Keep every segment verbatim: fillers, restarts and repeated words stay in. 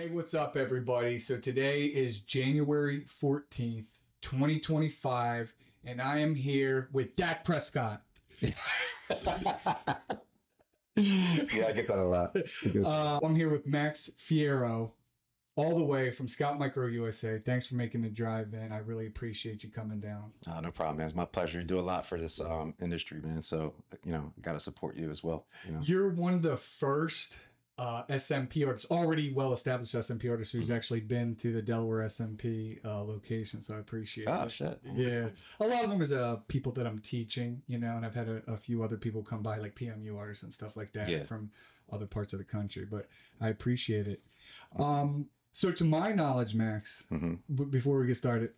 Hey, what's up, everybody? So today is January fourteenth, twenty twenty-five, and I am here with Dak Prescott. Yeah, I get that a lot. Uh, I'm here with Max Fierro, all the way from Scout Micro U S A. Thanks for making the drive, man. I really appreciate you coming down. Oh, no problem, man. It's my pleasure. You do a lot for this um, industry, man. So, you know, got to support you as well. You know, You're one of the first uh, S M P artists, already well-established S M P artists who's mm-hmm. actually been to the Delaware S M P uh, location, so I appreciate oh, it. Oh, shit. Yeah. A lot of them is uh, people that I'm teaching, you know, and I've had a, a few other people come by, like P M U artists and stuff like that yeah. from other parts of the country, but I appreciate it. Um, so to my knowledge, Max, mm-hmm. b- before we get started,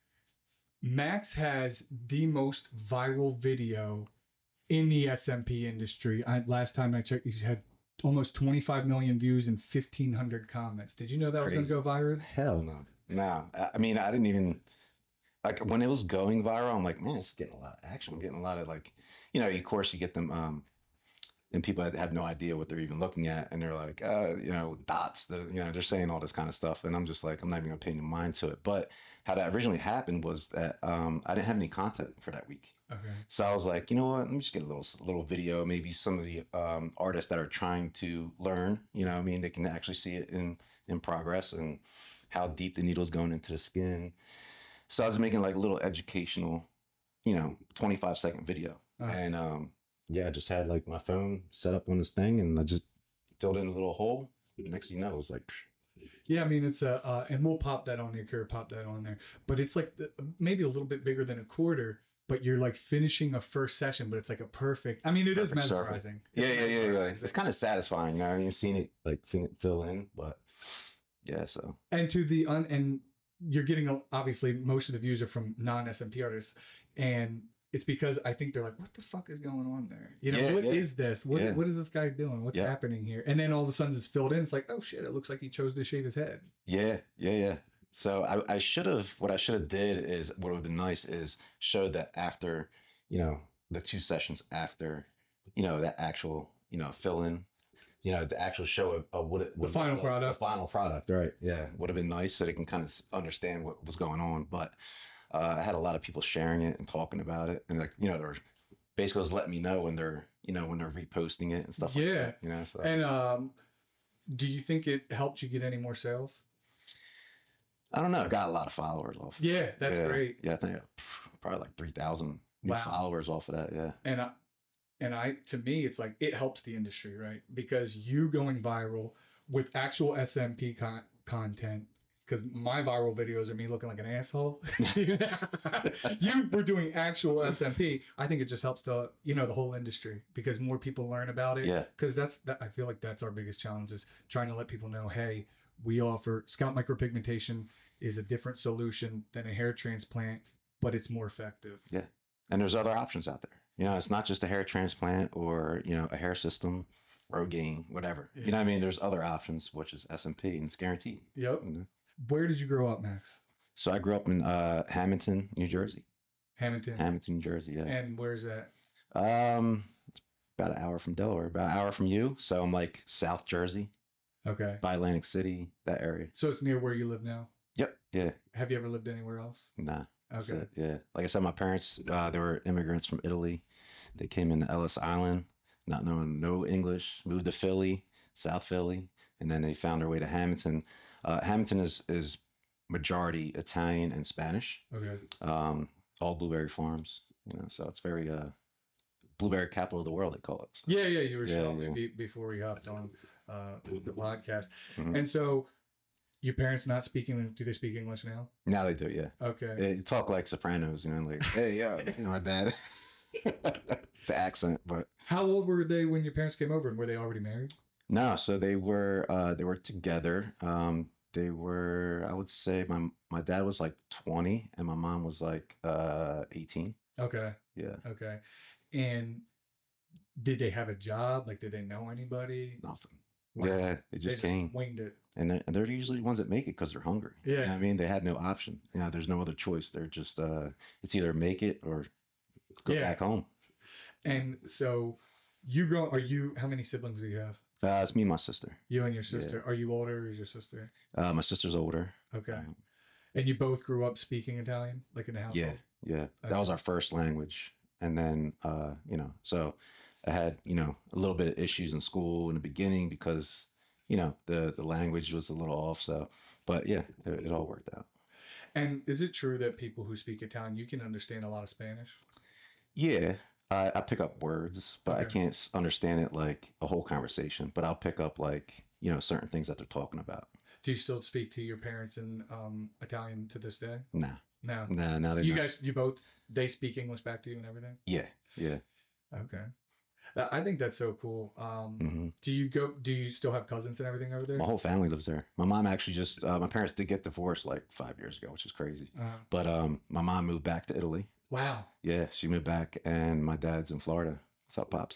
Max has the most viral video in the S M P industry. I, last time I checked, you had almost twenty-five million views and fifteen hundred comments. Did you know that Crazy. was going to go viral? Hell no. No. I mean, I didn't even, like, when it was going viral, I'm like, man, it's getting a lot of action. I'm getting a lot of, like, you know, of course you get them, um, and people have no idea what they're even looking at. And they're like, uh, you know, dots, the, you know, they're saying all this kind of stuff. And I'm just like, I'm not even going to pay any mind to it. But how that originally happened was that um, I didn't have any content for that week. Okay. So I was like, you know what, let me just get a little little video. Maybe some of the um, artists that are trying to learn, you know what I mean, they can actually see it in, in progress and how deep the needle's going into the skin. So I was making like a little educational, you know, twenty-five second video. Uh-huh. And, um, yeah, I just had like my phone set up on this thing and I just filled in a little hole. The next thing you know, it was like, psh. Yeah, I mean, it's a, uh, and we'll pop that on here, pop that on there. But it's like the, maybe a little bit bigger than a quarter, but you're like finishing a first session, but it's like a perfect, I mean, it perfect is mesmerizing. Yeah, yeah, yeah, yeah. It's kind of satisfying, you know what I mean? Seeing it like fill in, but yeah, so. And to the, un, and you're getting, obviously, most of the views are from non-S M P artists. And it's because I think they're like, what the fuck is going on there? You know, yeah, what yeah. is this? What yeah. what is this guy doing? What's yeah. happening here? And then all of a sudden it's filled in. It's like, oh shit, it looks like he chose to shave his head. Yeah, yeah, yeah. So I, I should have, what I should have did is, what would have been nice is showed that after, you know, the two sessions after, you know, that actual, you know, fill in, you know, the actual show of, of what it, the final like, product. The final product, right. Yeah. Would have been nice so they can kind of understand what was going on. But Uh, I had a lot of people sharing it and talking about it, and like you know, they're basically was letting me know when they're you know when they're reposting it and stuff yeah. like that. You know, so. And um, do you think it helped you get any more sales? I don't know. I got a lot of followers off. Yeah, that's yeah. great. Yeah, I think I got probably like three thousand new wow. followers off of that. Yeah, and I, and I to me, it's like it helps the industry, right? Because you going viral with actual S M P con- content. Because my viral videos are me looking like an asshole. You were doing actual S M P. I think it just helps the you know the whole industry because more people learn about it. Yeah. Because that's that, I feel like that's our biggest challenge is trying to let people know, hey, we offer Scout Micropigmentation is a different solution than a hair transplant, but it's more effective. Yeah. And there's other options out there. You know, it's not just a hair transplant or you know a hair system, Rogaine, whatever. Yeah. You know what I mean? There's other options, which is S M P, and it's guaranteed. Yep. You know? Where did you grow up, Max? So I grew up in uh, Hamilton, New Jersey. Hamilton? Hamilton, New Jersey, yeah. And where's that? Um, it's about an hour from Delaware, about an hour from you. So I'm like South Jersey. Okay. By Atlantic City, that area. So it's near where you live now? Yep, yeah. Have you ever lived anywhere else? Nah. Okay. Yeah. Like I said, my parents, uh, they were immigrants from Italy. They came into Ellis Island, not knowing no English, moved to Philly, South Philly, and then they found their way to Hamilton. Uh, Hamilton is is majority Italian and Spanish. Okay. Um, all blueberry farms, you know, so it's very uh, blueberry capital of the world, they call it. So. Yeah, yeah, you were yeah, showing yeah. me before we hopped on uh, the podcast. Mm-hmm. And so your parents not speaking, do they speak English now? Now they do, yeah. Okay. They talk like Sopranos, you know, like, hey, yeah, you know, my dad. The accent, but. How old were they when your parents came over and were they already married? No, so they were uh, they were together. Um, they were, I would say, my my dad was like twenty, and my mom was like uh, eighteen. Okay. Yeah. Okay. And did they have a job? Like, did they know anybody? Nothing. Wow. Yeah, they just they came. Just winged it. And they're, and they're usually the ones that make it because they're hungry. Yeah. You know what I mean, they had no option. You know, there's no other choice. They're just, uh, it's either make it or go yeah. back home. And so you grow, are you, how many siblings do you have? Uh, it's me and my sister. You and your sister. Yeah. Are you older or is your sister? Uh, my sister's older. Okay. Um, and you both grew up speaking Italian, like in the household? Yeah, yeah. Okay. That was our first language. And then, uh, you know, so I had, you know, a little bit of issues in school in the beginning because, you know, the, the language was a little off. So, but yeah, it, it all worked out. And is it true that people who speak Italian, you can understand a lot of Spanish? Yeah. I, I pick up words, but okay. I can't understand it like a whole conversation. But I'll pick up like, you know, certain things that they're talking about. Do you still speak to your parents in um, Italian to this day? Nah. No. Nah, now You not. guys, you both, they speak English back to you and everything? Yeah, yeah. Okay. I think that's so cool. Um, mm-hmm. Do you go, do you still have cousins and everything over there? My whole family lives there. My mom actually just, uh, my parents did get divorced like five years ago, which is crazy. Uh-huh. But um, my mom moved back to Italy. Wow. Yeah, she moved back and my dad's in Florida. What's up, Pops?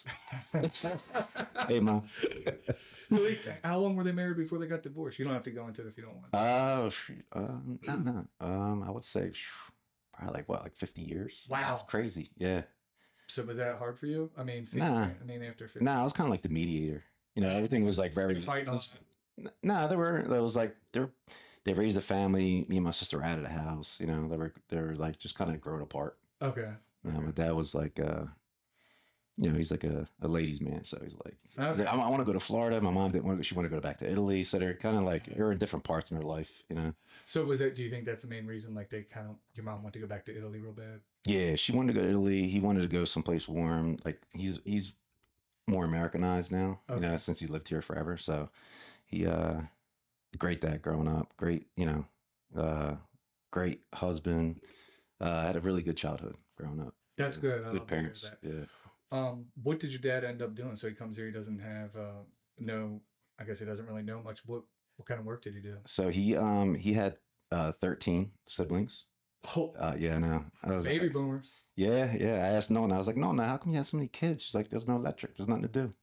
Hey, Mom. So they, how long were they married before they got divorced? You don't have to go into it if you don't want to. Uh, um, no, no. Um, I would say probably like, what, like fifty years? Wow. That's crazy. Yeah. So was that hard for you? I mean, see, nah. I mean, after fifty. Nah, I was kind of like the mediator. You know, everything was like very... Fighting on... Nah, there were, there was like, there they raised a family. Me and my sister were out of the house. You know, they were, they were like just kind of grown apart. Okay. You know, my dad was like, uh, you know, he's like a, a ladies' man. So he's like, okay. he's like I, I want to go to Florida. My mom didn't want to, she wanted to go back to Italy. So they're kind of like, they're in different parts in their life, you know? So was it, do you think that's the main reason? Like they kind of, your mom wanted to go back to Italy real bad? Yeah, she wanted to go to Italy. He wanted to go someplace warm. Like he's, he's more Americanized now, okay. you know, since he lived here forever. So he, uh, great dad growing up, great, you know, uh, great husband, uh, had a really good childhood growing up. That's good. I good parents. That. Yeah. Um, what did your dad end up doing? So he comes here, he doesn't have, uh, no, I guess he doesn't really know much. What, what kind of work did he do? So he, um, he had, uh, thirteen siblings. Oh, uh, yeah, no, I was baby like, boomers. Yeah. Yeah. I asked Nona, I was like, Nona, how come you have so many kids? She's like, there's no electric. There's nothing to do.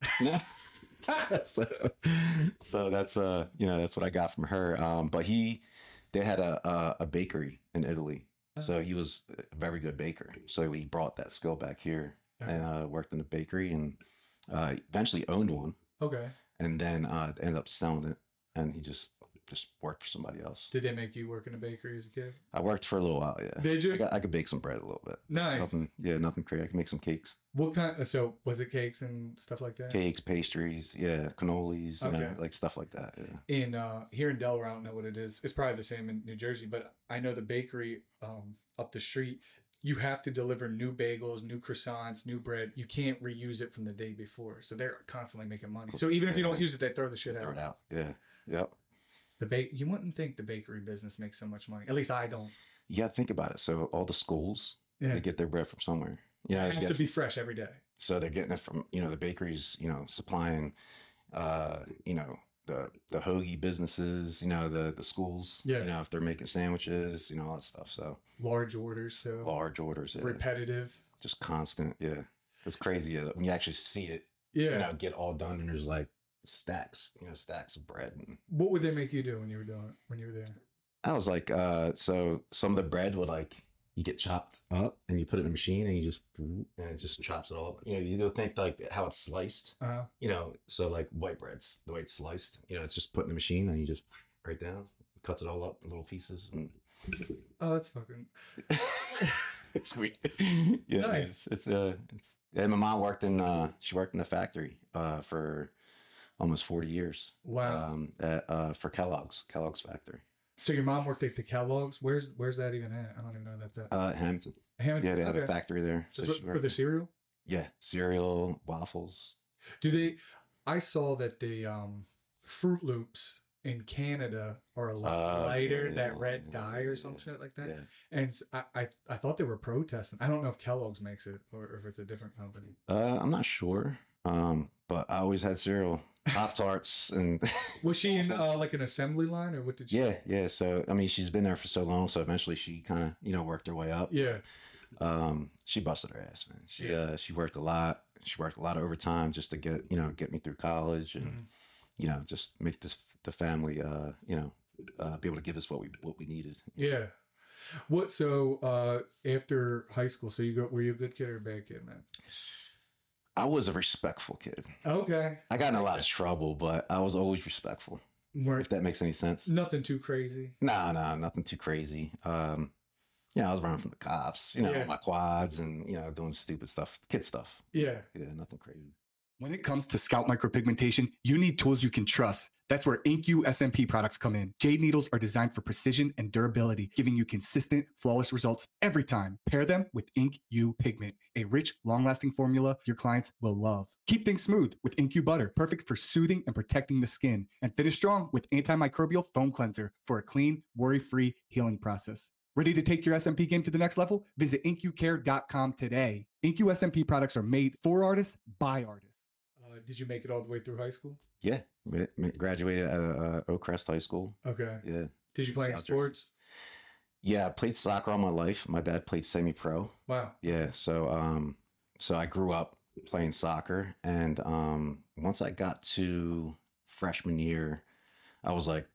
so, so that's, uh, you know, that's what I got from her. Um, but he, they had a, a, a bakery in Italy. So he was a very good baker. So he brought that skill back here and uh, worked in the bakery and uh, eventually owned one. Okay. And then uh, ended up selling it. And he just just worked for somebody else. Did they make you work in a bakery as a kid? I worked for a little while, yeah. Did you? I, got, I could bake some bread a little bit. Nice. Nothing, yeah, nothing crazy. I could make some cakes. What kind? So was it cakes and stuff like that? Cakes, pastries, yeah, cannolis, you okay. know, like stuff like that. Yeah. In uh, here in Delaware, I don't know what it is. It's probably the same in New Jersey, but I know the bakery um, up the street. You have to deliver new bagels, new croissants, new bread. You can't reuse it from the day before, so they're constantly making money. So even yeah. if you don't use it, they throw the shit out. Throw it out. Yeah. Yep. The ba- you wouldn't think the bakery business makes so much money. At least I don't. You got to think about it. So all the schools, yeah. they get their bread from somewhere. You know, it has to be fresh every day. So they're getting it from, you know, the bakeries, you know, supplying, uh, you know, the the hoagie businesses, you know, the the schools, yeah. you know, if they're making sandwiches, you know, all that stuff. So large orders, so large orders, yeah. repetitive, just constant, yeah. It's crazy uh, when you actually see it, yeah. you know, get all done, and there's like stacks, you know, stacks of bread. And, what would they make you do when you were doing it, when you were there? I was like, uh, so some of the bread would like. You get chopped up and you put it in a machine and you just, and it just chops it all up. You know, you don't think like how it's sliced, uh-huh. you know, so like white bread's the way it's sliced, you know, it's just put in the machine and you just right down, cuts it all up in little pieces. And... Oh, that's fucking. It's weird. Yeah. Nice. It's, it's, uh, it's, and my mom worked in, uh, she worked in the factory, uh, for almost forty years. Wow. Um, at, uh, for Kellogg's, Kellogg's factory. So your mom worked at the Kellogg's. Where's Where's that even at? I don't even know that. that... Uh, Hamilton. Hamilton. Yeah, they have okay. a factory there. So for, for the cereal. Yeah, cereal, waffles. Do they? I saw that the um, Fruit Loops in Canada are a lot uh, lighter. Yeah, that red dye or some yeah, shit like that. Yeah. And I, I I thought they were protesting. I don't know if Kellogg's makes it or if it's a different company. Uh, I'm not sure. Um, but I always had cereal. Pop-Tarts and was she in uh, like an assembly line or what did she yeah yeah so I mean she's been there for so long, so eventually she kind of you know worked her way up. Yeah. Um she busted her ass, man. She yeah. uh she worked a lot she worked a lot of overtime just to get you know get me through college and mm-hmm. you know just make this the family uh you know uh be able to give us what we what we needed. Yeah. What so uh after high school, so you go were you a good kid or a bad kid, man? I was a respectful kid. Okay. I got in a lot of trouble, but I was always respectful. We're, If that makes any sense. nothing too crazy. Nah, nah, nothing too crazy. Um, yeah, I was running from the cops, you know, Yeah. my quads and, you know, doing stupid stuff, kid stuff. Yeah. Yeah, nothing crazy. When it comes to scalp micropigmentation, you need tools you can trust. That's where I N Q S M P products come in. Jade needles are designed for precision and durability, giving you consistent, flawless results every time. Pair them with I N Q Pigment, a rich, long-lasting formula your clients will love. Keep things smooth with I N Q Butter, perfect for soothing and protecting the skin. And finish strong with antimicrobial foam cleanser for a clean, worry-free healing process. Ready to take your S M P game to the next level? Visit I N Q care dot com today. I N Q S M P products are made for artists by artists. Uh, did you make it all the way through high school? Yeah, ma- ma- graduated at uh, Oakcrest High School. Okay. Yeah. Did you play in South Jersey. sports? Yeah, I played soccer all my life. My dad played semi-pro. Wow. Yeah, so um, so I grew up playing soccer, and um, once I got to freshman year, I was like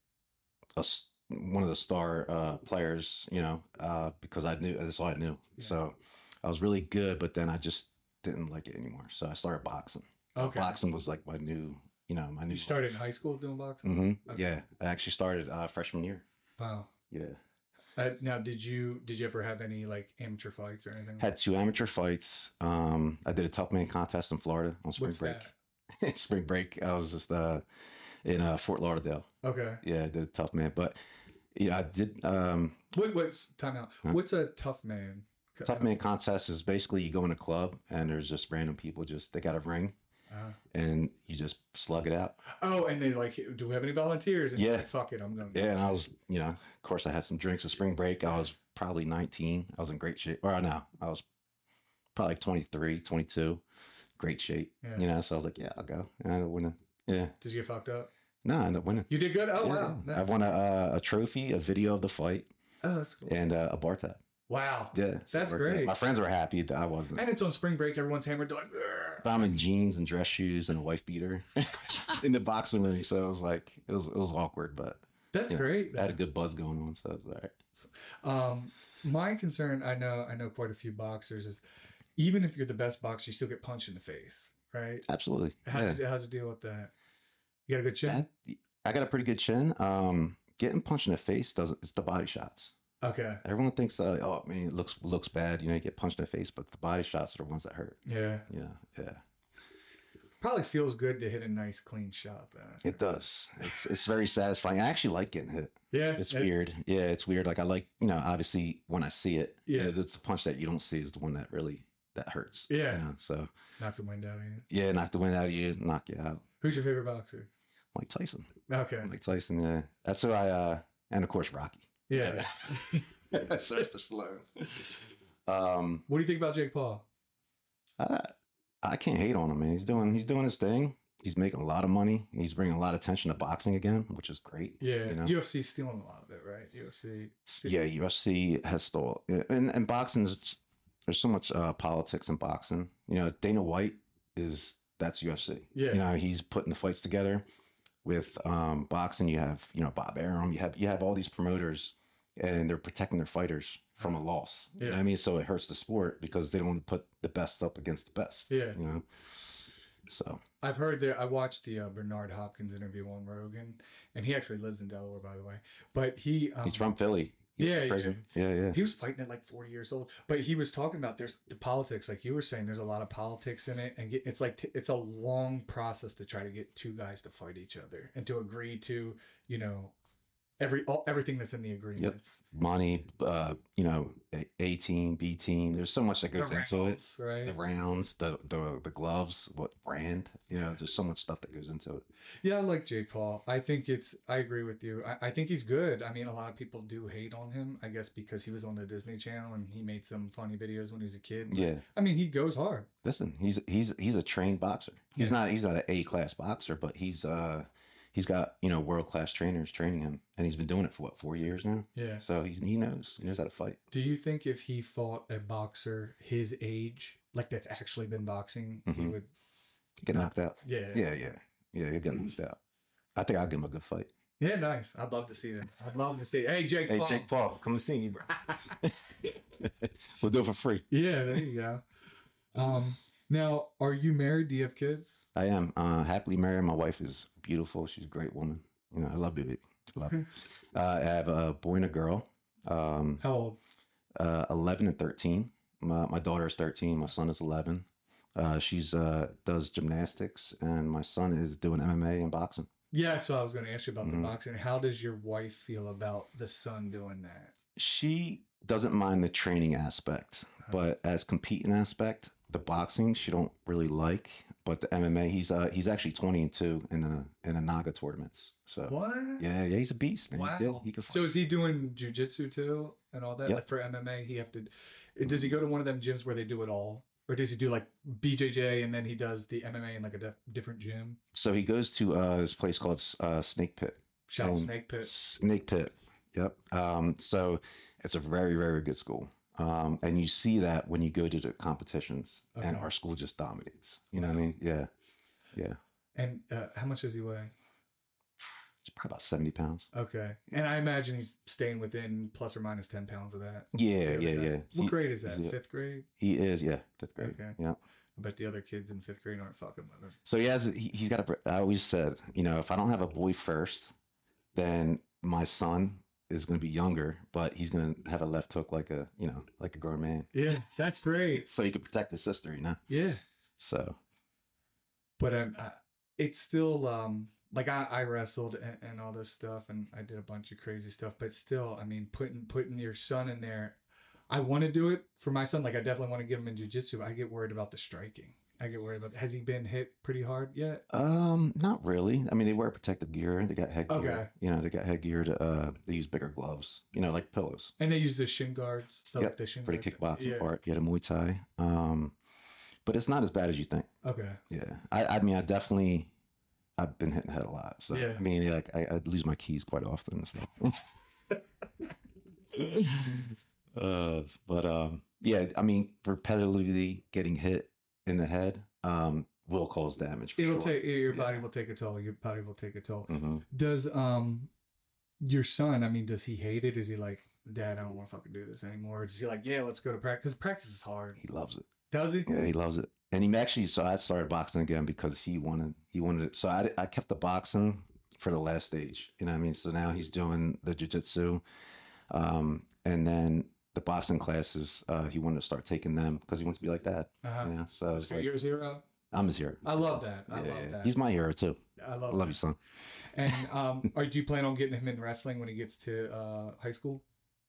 a s one of the star uh, players, you know, uh, because I knew that's all I knew. Yeah. So I was really good, but then I just didn't like it anymore. So I started boxing. Okay. Boxing was like my new, you know, my new. You started in high school doing boxing? Mm-hmm. Okay. Yeah, I actually started uh, freshman year. Wow. Yeah. Uh, now, did you did you ever have any like amateur fights or anything? Had two amateur fights. Um, I did a tough man contest in Florida on spring What's break. that? Spring break. I was just uh, in uh, Fort Lauderdale. Okay. Yeah, I did a tough man, but yeah, I did. Um, What what's time out? Huh? What's a tough man? tough man contest is basically you go in a club and there's just random people. Just they got a ring Uh, and you just slug it out. oh, and they like, do we have any volunteers? And Yeah. you're like, fuck it, I'm going. Yeah, and I was, you know, of course, I had some drinks at spring break. I was probably nineteen. I was in great shape. Or no, I was probably like twenty-three, twenty-two. Great shape. Yeah. You know, so I was like, yeah, I'll go. And I ended up winning. Yeah. Did you get fucked up? No, I ended up winning. You did good. Oh Yeah, wow. yeah. I Nice. won a, uh, a trophy, a video of the fight, Oh, that's cool. and uh, a bar tab. Wow. Yeah. so That's it worked out. great. My friends were happy that I wasn't. And it's on spring break. Everyone's hammered. They're like, "Grr." I'm in jeans and dress shoes and a wife beater in the boxing ring. So it was like, it was, it was awkward, but That's yeah, great. I had a good buzz going on. So it was all right. Um, my concern, I know, I know quite a few boxers, is even if you're the best boxer, you still get punched in the face, right? Absolutely. How'd, Yeah. you, how'd you deal with that? You got a good chin? That- I got a pretty good chin. Um, getting punched in the face doesn't. It's the body shots. Okay. Everyone thinks that, oh man, it looks looks bad. You know, you get punched in the face, but the body shots are the ones that hurt. Yeah. Yeah, yeah. Probably feels good to hit a nice, clean shot, though. It does. It's it's very satisfying. I actually like getting hit. Yeah. It's it- weird. Yeah, it's weird. Like I like, you know, obviously when I see it, Yeah. yeah, it's the punch that you don't see is the one that really that hurts. Yeah. You know? So Knock the wind out of you. yeah, knock the wind out of you, knock you out. Who's your favorite boxer? Mike Tyson. Okay. Mike Tyson. Yeah, that's who I. uh And of course Rocky. Yeah. Sylvester Stallone. Um, What do you think about Jake Paul? I, I can't hate on him, man. He's doing he's doing his thing. He's making a lot of money. He's bringing a lot of attention to boxing again, which is great. Yeah. You know? U F C's stealing a lot of it, right? U F C. Yeah, U F C has stole, and and boxing is there's so much uh, politics in boxing. You know, Dana White is that's U F C. Yeah. You know, he's putting the fights together. With um, boxing, you have you know Bob Arum. You have you have all these promoters, and they're protecting their fighters from a loss. You know Yeah. what I mean? So it hurts the sport because they don't want to put the best up against the best. Yeah. You know. So I've heard that. I watched the uh, Bernard Hopkins interview on Rogan, and he actually lives in Delaware, by the way. But he, um, he's from Philly. He was yeah, in yeah. prison. Yeah, yeah. he was fighting at like forty years old. But he was talking about there's the politics, like you were saying. There's a lot of politics in it, and get, it's like t- it's a long process to try to get two guys to fight each other and to agree to, you know, every all, everything that's in the agreements. Money, uh, you know, A, A team, B team. There's so much that The goes into it. rounds, right? The rounds, the the the gloves, what brand? You know, there's so much stuff that goes into it. Yeah, I like Jake Paul. I think it's. I agree with you. I, I think he's good. I mean, a lot of people do hate on him. I guess because he was on the Disney Channel and he made some funny videos when he was a kid. Yeah. I mean, he goes hard. Listen, he's he's he's a trained boxer. He's Yeah. not he's not an A class boxer, but he's uh he's got you know world class trainers training him, and he's been doing it for what four years now. Yeah. So he he knows he knows how to fight. Do you think if he fought a boxer his age, like that's actually been boxing, he Mhm. would? Get knocked out. Yeah. Yeah, yeah, yeah. He'll get knocked out. I think I'll give him a good fight. Yeah, nice. I'd love to see that. I'd love to see it. Hey, Jake Hey, Paul. Jake Paul, come and see me, bro. We'll do it for free. Yeah, there you go. Um, Now, are you married? Do you have kids? I am uh, happily married. My wife is beautiful. She's a great woman. You know, I love baby. Love it. Uh, I have a boy and a girl. Um, How old? uh, eleven and thirteen. My, my daughter is thirteen. My son is eleven. Uh, she's uh, does gymnastics, and my son is doing M M A and boxing. Yeah, so I was going to ask you about Mhm. the boxing. How does your wife feel about the son doing that? She doesn't mind the training aspect, but as competing aspect, the boxing she don't really like. But the M M A, he's uh he's actually twenty and two in a in a Naga tournaments. So What? yeah, yeah, he's a beast, man. Wow. He's good. He can fight. So is he doing jujitsu too and all that? Yep. Like for M M A, he have to. Does he go to one of them gyms where they do it all, or does he do like B J J and then he does the M M A in like a def- different gym? So he goes to uh, this place called uh, Snake Pit. Shout out Um, Snake Pit. Snake Pit. Yep. Um, so it's a very, very good school. Um, and you see that when you go to the competitions, and Okay. our school just dominates. You know what I mean? Yeah. Yeah. And uh, how much does he weigh? It's probably about seventy pounds. Okay, and I imagine he's staying within plus or minus ten pounds of that. Yeah, Whatever yeah, that yeah. is. What He- grade is that? he's- Fifth grade. He is, yeah, fifth grade. Okay. Yeah. I bet the other kids in fifth grade aren't fucking with him. So he has, he, he's got a, I always said, you know, if I don't have a boy first, then my son is going to be younger, but he's going to have a left hook like a, you know, like a grown man. Yeah, that's great. So he can protect his sister, you know? Yeah, So, but um, uh, it's still um like I, I wrestled and, and all this stuff, and I did a bunch of crazy stuff. But still, I mean, putting putting your son in there, I want to do it for my son. Like I definitely want to get him in jujitsu. I get worried about the striking. I get worried about. Has he been hit pretty hard yet? um, not really. I mean, they wear protective gear. They got headgear. Okay. You know, they got headgear to, uh, they use bigger gloves, you know, like pillows. And they use the shin guards. The, Yep, the shin for the guard- kickboxing yeah. part. Yeah, the Muay Thai. Um, but it's not as bad as you think. Okay. Yeah. I, I mean, I definitely, I've been hitting the head a lot. So, Yeah. I mean, like, I, I lose my keys quite often and stuff. uh, but, um, yeah, I mean, repetitively getting hit in the head um, will cause damage. For It'll sure. take your body Yeah. will take a toll. Your body will take a toll. Mhm. Does um your son? I mean, does he hate it? Is he like, Dad, I don't want to fucking do this anymore? Or is he like, Yeah, let's go to practice? Practice is hard. He loves it. Does he? Yeah, he loves it. And he actually, so I started boxing again because he wanted, he wanted it. So I, I kept the boxing for the last stage. You know what I mean? So now he's doing the jiu-jitsu. Um, and then the boxing classes, uh, he wanted to start taking them because he wants to be like that. Uh-huh. You know? So it's So like, you're zero. I'm his hero. I love that. I Yeah, love yeah. that. He's my hero too. I love. I love that. you, son. And um, are do you plan on getting him in wrestling when he gets to uh high school?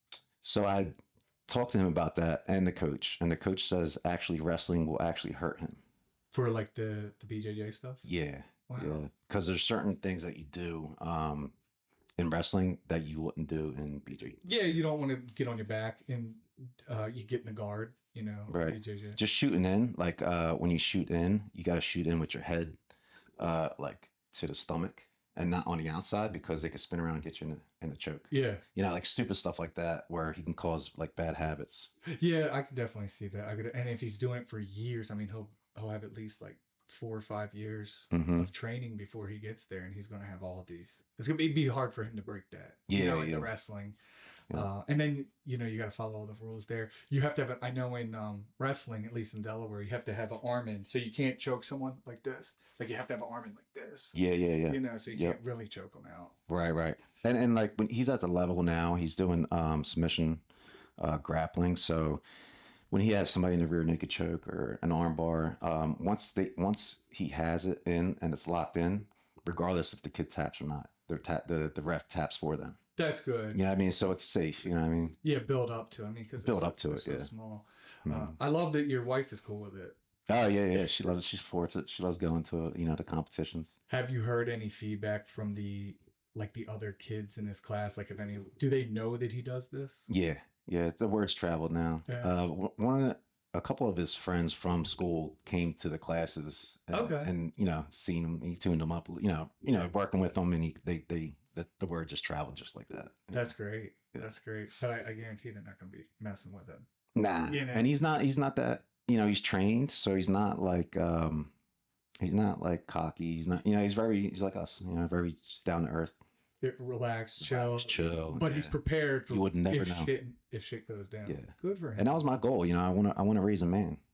So I talked to him about that and the coach. And the coach says actually wrestling will actually hurt him. For like the the B J J stuff. Yeah. Wow. Yeah. Because there's certain things that you do um, in wrestling that you wouldn't do in B J. Yeah, you don't want to get on your back and uh, you get in the guard. You know, Right. B J J. Just shooting in, like uh, when you shoot in, you got to shoot in with your head, uh, like to the stomach, and not on the outside because they could spin around and get you in the, in the choke. Yeah, You know, like stupid stuff like that, where he can cause like bad habits. yeah, I could definitely see that. I could, and if he's doing it for years, I mean, he'll he'll have at least like four or five years Mhm. of training before he gets there, and he's going to have all of these. It's going to be, be hard for him to break that. you Yeah, know, in yeah. the wrestling. Yeah. Uh, and then you know you got to follow all the rules there. You have to have. A, I know in um, wrestling, at least in Delaware, you have to have an arm in, so you can't choke someone like this. Like you have to have an arm in like this. Yeah, yeah, yeah. You know, so you Yep. can't really choke them out. Right, right. And and like when he's at the level now, he's doing um, submission uh, grappling. So when he has somebody in the rear naked choke or an arm bar, um, once they once he has it in and it's locked in, regardless if the kid taps or not, they're ta- the the ref taps for them. That's good. You know what I mean? So it's safe. You know what I mean? Yeah, build up to. I mean, because Build up to it, So yeah. small. Mhm. Uh, I love that your wife is cool with it. Oh yeah, yeah. She loves she supports it. She loves going to you know the competitions. Have you heard any feedback from the like the other kids in his class? Like, if any, do they know that he does this? Yeah, yeah. The word's traveled now. Yeah. Uh, w- one of the, a couple of his friends from school came to the classes. And, Okay. And you know, seen him, he tuned them up. You know, you know, working with them, and he they they the, the word just traveled just like that. That's great. Yeah. That's great. But I, I guarantee they're not going to be messing with him. Nah, You know. and he's not he's not that. You know, he's trained, so he's not like um, he's not like cocky. He's not. You know, he's very he's like us. You know, very down to earth. It, relax, chill. Relax, chill. But he's yeah. prepared for You would never if know. shit if shit goes down. Yeah. Good for him. And that was my goal. You know, I want to I want to raise a man.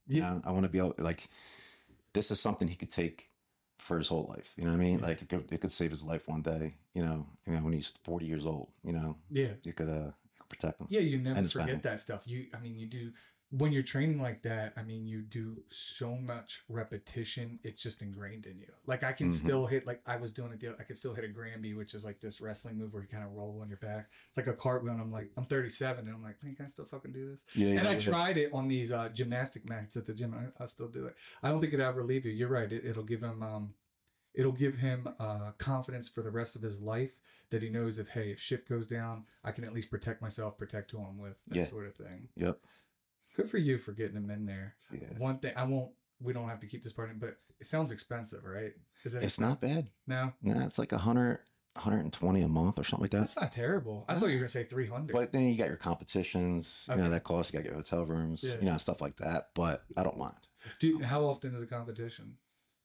You Yeah. know, I want to be able, like, this is something he could take for his whole life. You know what I mean? Like, it could, it could save his life one day. You know, you know, when he's forty years old. You know, Yeah. you could uh, you could protect him. Yeah, you never And his forget family. that stuff. You, I mean, you do when you're training like that. I mean, you do so much repetition; it's just ingrained in you. Like I can Mhm. still hit, like I was doing it. The, I could still hit a Granby, which is like this wrestling move where you kind of roll on your back. It's like a cartwheel. And I'm like, I'm thirty-seven, and I'm like, man, can I still fucking do this? Yeah, And yeah, I yeah. tried it on these uh, gymnastic mats at the gym. And I, I still do it. I don't think it'll ever leave you. You're right. It, it'll give him. Um, It'll give him uh, confidence for the rest of his life that he knows if, hey, if shift goes down, I can at least protect myself, protect who I'm with, that Yeah. sort of thing. Yep. Good for you for getting him in there. Yeah. One thing, I won't, we don't have to keep this part in, but it sounds expensive, right? Is that It's not bad. No, Nah, it's like a hundred, hundred and twenty a month or something like that. that's not terrible. I thought you were going to say three hundred. But then you got your competitions, you Okay. know, that cost. You got your hotel rooms, Yeah. you know, stuff like that. But I don't mind. Dude, how often is a competition?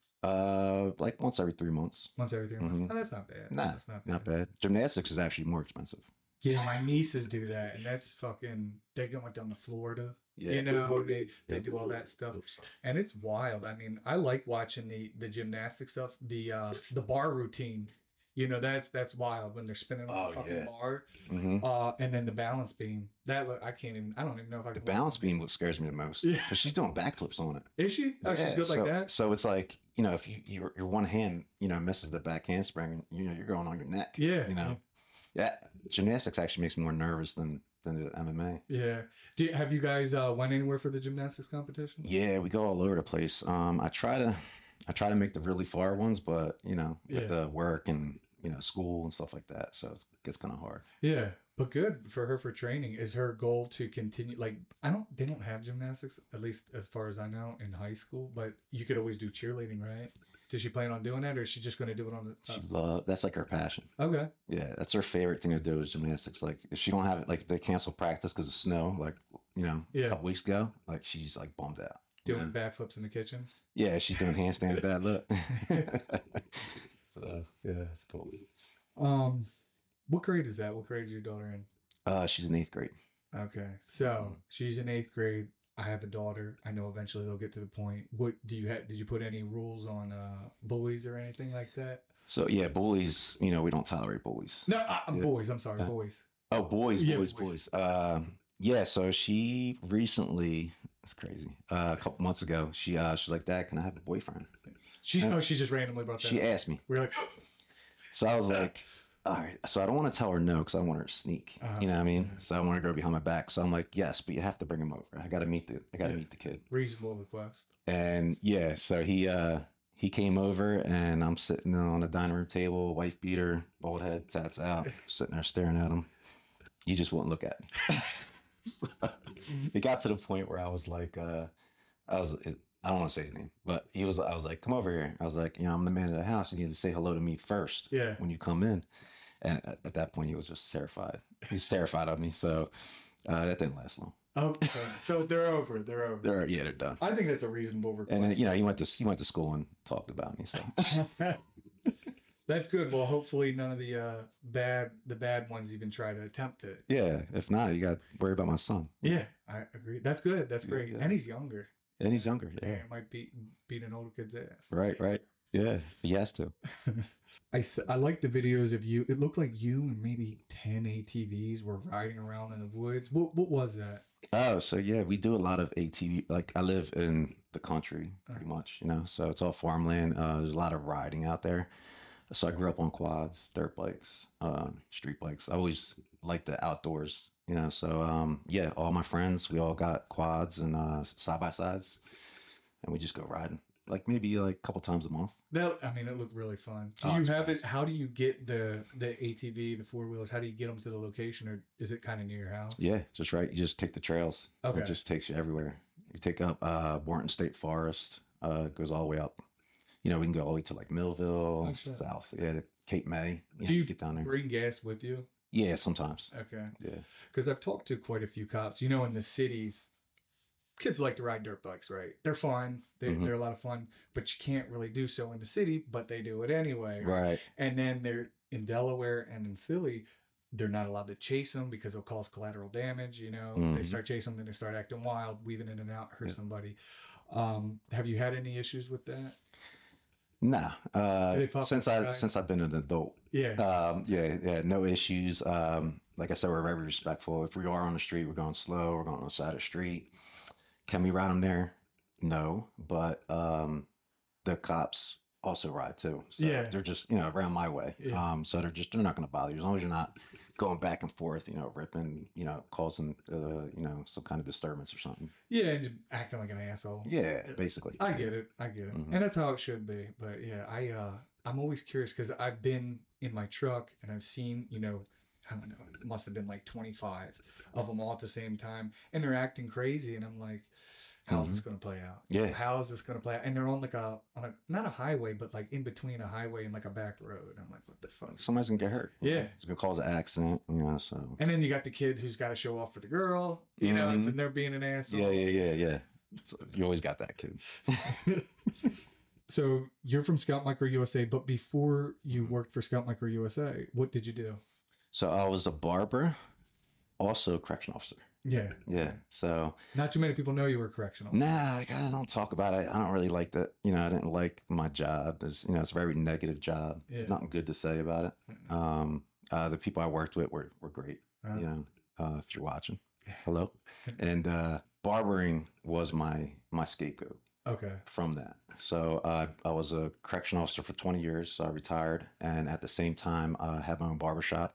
Uh, like once every three months. Once every three months? Mhm. Oh, that's not bad. Nah, that's not bad. Not bad. Gymnastics is actually more expensive. Yeah, my nieces do that, and that's fucking, they go like down to Florida. Yeah. You know, they, they Yeah. do all that stuff. Oops. And it's wild. I mean, I like watching the the gymnastic stuff, the uh the bar routine. You know, that's that's wild when they're spinning on Oh, the fucking yeah. bar. hmm Uh and then the balance beam. That look, I can't even I don't even know if I The can balance beam what scares me the most. Yeah. But she's doing backflips on it. Is she? Oh, she's Yeah, good so, like that? So it's like, you know, if you your, your one hand, you know, misses the back handspring, you know, you're going on your neck. Yeah. You know. Yeah. Gymnastics actually makes me more nervous than than the M M A. Yeah. Do you, have you guys uh went anywhere for the gymnastics competition? Yeah, we go all over the place. Um, I try to, I try to make the really far ones, but you know, with Yeah. the work and you know school and stuff like that, so it gets kind of hard. Yeah. But good for her for training. Is her goal to continue like I don't they don't have gymnastics, at least as far as I know, in high school, but you could always do cheerleading, right? Does she plan on doing that, or is she just going to do it on the? She love that's like her passion. Uh, okay. Yeah, that's her favorite thing to do is gymnastics. Like if she don't have it, like they cancel practice because of snow, like you know, Yeah. a couple weeks ago, like she's like bummed out. Doing Yeah, backflips in the kitchen. yeah she's doing handstands. That look. So yeah, that's cool. Um, what grade is that? What grade is your daughter in? Uh, she's in eighth grade. Okay, so she's in eighth grade. I have a daughter. I know eventually they'll get to the point. What do you have? Did you put any rules on uh, bullies or anything like that? So yeah, bullies. You know, we don't tolerate bullies. No, I, I'm Yeah. boys. I'm sorry, Yeah. boys. Oh, boys, Yeah, boys, boys. boys. Um, yeah. So she recently, it's crazy. Uh, a couple months ago, she uh, she's like, "Dad, can I have a boyfriend?" She oh, she just randomly brought that. She up. asked me. We're like, So I was like, "All right." So I don't want to tell her no because I want her to sneak. Uh-huh. You know what I mean? So I want her to go behind my back. So I'm like, "Yes, but you have to bring him over. I got to meet the I got to Yeah. meet the kid." reasonable request. And yeah, so he uh he came over and I'm sitting on the dining room table, wife beater, bald head, tats out, sitting there staring at him. He just wouldn't look at me. So, it got to the point where I was like, uh, I was, I don't want to say his name, but he was, I was like, come over here. I was like, you know, I'm the man of the house. You need to say hello to me first Yeah. when you come in. And at, at that point, he was just terrified. He was terrified of me. So uh, that didn't last long. Oh, okay. So they're over. They're over. They're, yeah, they're done. I think that's a reasonable request. And then, you know, he went to he went to school and talked about me. So That's good. Well, hopefully none of the uh, bad the bad ones even try to attempt it. yeah, if not, you got to worry about my son. Yeah, I agree. That's good. That's Yeah, great. yeah. And he's younger. And he's younger. Yeah, Yeah. it might beat beat an older kid's ass. Right, right. Yeah, if he has to. I, s- I like the videos of you. It looked like you and maybe ten A T Vs were riding around in the woods. What what was that? Oh, so yeah, we do a lot of A T V. Like I live in the country pretty much, you know, so it's all farmland. Uh, there's a lot of riding out there. So I grew up on quads, dirt bikes, uh, street bikes. I always liked the outdoors, you know. So um, yeah, all my friends, we all got quads and uh, side by sides, and we just go riding. Like maybe like a couple times a month. That I mean, it looked really fun. Do Oh, you it's have it? fast. How do you get the the A T V, the four wheelers? How do you get them to the location, or is it kind of near your house? Yeah, just right. You just take the trails. Okay. It just takes you everywhere. You take up uh Warren State Forest, uh, it goes all the way up. You know, we can go all the way to like Millville, Oh, shit. south, yeah, Cape May. Yeah, Do you get down there? Bring gas with you? Yeah, sometimes. Okay. Yeah. Because I've talked to quite a few cops. You know, in the cities, kids like to ride dirt bikes, right? They're fun. They, Mhm. They're a lot of fun, but you can't really do so in the city, but they do it anyway. Right. And then they're in Delaware and in Philly, they're not allowed to chase them because it'll cause collateral damage. You know, if they Mhm. start chasing them, then they start acting wild, weaving in and out, hurt Yeah. somebody. Um, have you had any issues with that? Nah, uh, They pop since up, I guys? since I've been an adult, Yeah. um, yeah, yeah, no issues. Um, like I said, we're very respectful. If we are on the street, we're going slow. We're going on the side of the street. Can we ride them there? No, but um, the cops also ride too. So Yeah. they're just you know around my way. Yeah. Um, so they're just they're not going to bother you as long as you're not going back and forth. You know, ripping. You know, causing uh, you know some kind of disturbance or something. Yeah, and just acting like an asshole. Yeah, basically. I get it. I get it. Mhm. And that's how it should be. But yeah, I uh I'm always curious because I've been in my truck and I've seen, you know, I don't know, it must have been like twenty-five of them all at the same time and they're acting crazy and I'm like, how's this going to play out? Yeah. How is this going to play out? And they're on like a on a not a highway, but like in between a highway and like a back road. I'm like, what the fuck? Somebody's gonna get hurt. Yeah. It's gonna cause an accident. You know, so. And then you got the kid who's got to show off for the girl, you know, Mhm. and they're being an asshole. Yeah, yeah, yeah, yeah. So you always got that kid. So you're from Scout Micro U S A, but before you worked for Scout Micro U S A, what did you do? So I was a barber, also a correction officer. Yeah. Yeah. So Not too many people know you were correctional. nah, like, I don't talk about it. I don't really like that. You know, I didn't like my job. It's, you know, it's a very negative job. Yeah. There's nothing good to say about it. Um, uh, the people I worked with were were great. Uh, You know, uh, if you're watching, hello. And uh, barbering was my my scapegoat Okay. from that. So uh, I was a correction officer for twenty years. So I retired, and at the same time, I uh, had my own barbershop.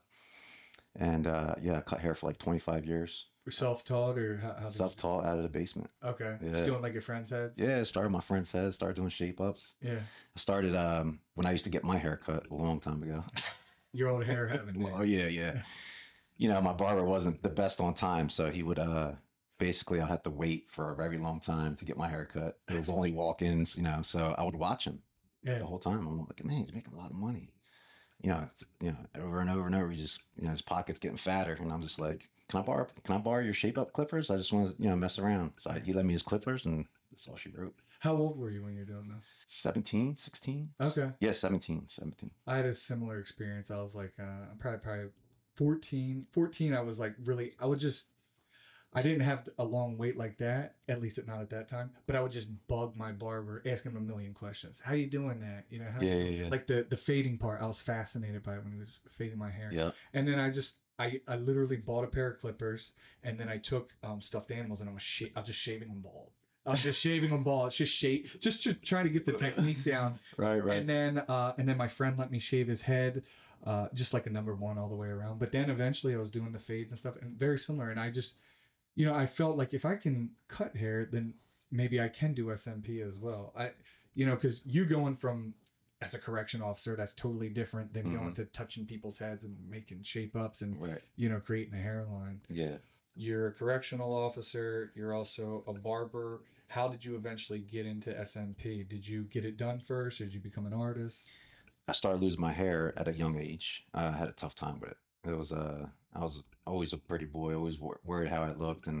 And uh, yeah, I cut hair for like twenty-five years. Self-taught or how? how did Self-taught out of the basement. you- Okay. Yeah. Just doing like your friend's heads. Yeah, started my friend's head, started doing shape ups. Yeah. I started um, when I used to get my hair cut a long time ago. Your old hair having. Oh yeah, yeah. You know, my barber wasn't the best on time, so he would uh basically I'd have to wait for a very long time to get my hair cut. It was only walk-ins, you know, so I would watch him Yeah. the whole time. I'm like, man, he's making a lot of money. You know, it's, you know, over and over and over, he just you know his pocket's getting fatter, and I'm just like, can I borrow can I borrow your shape up clippers? I just want to you know mess around. So I, he let me his clippers, and that's all she wrote. How old were you when you were doing this? seventeen, sixteen Okay. Yeah, seventeen, seventeen I had a similar experience. I was like, uh, I'm probably probably fourteen. fourteen, I was like really, I would just, I didn't have a long wait like that, at least not at that time, but I would just bug my barber, ask him a million questions. How you doing that? You know, how, Yeah, yeah, yeah. like the, the fading part, I was fascinated by it when he was fading my hair. Yeah. And then I just, I, I literally bought a pair of clippers and then I took um, stuffed animals and I was, sh- I was just shaving them bald. I was just shaving them bald. It's just shave, just to try to get the technique down. Right, And then, uh, and then my friend let me shave his head, uh, just like a number one all the way around. But then eventually I was doing the fades and stuff, and very similar. And I just, you know, I felt like if I can cut hair, then maybe I can do S M P as well. I, you know, because you going from as a correction officer, that's totally different than Mhm. going to touching people's heads and making shape ups and Right. you know creating a hairline. Yeah. You're a correctional officer. You're also a barber. How did you eventually get into S M P? Did you get it done first? Or did you become an artist? I started losing my hair at a young age. Uh, I had a tough time with it. It was uh, I was always a pretty boy, always wor- worried how I looked, and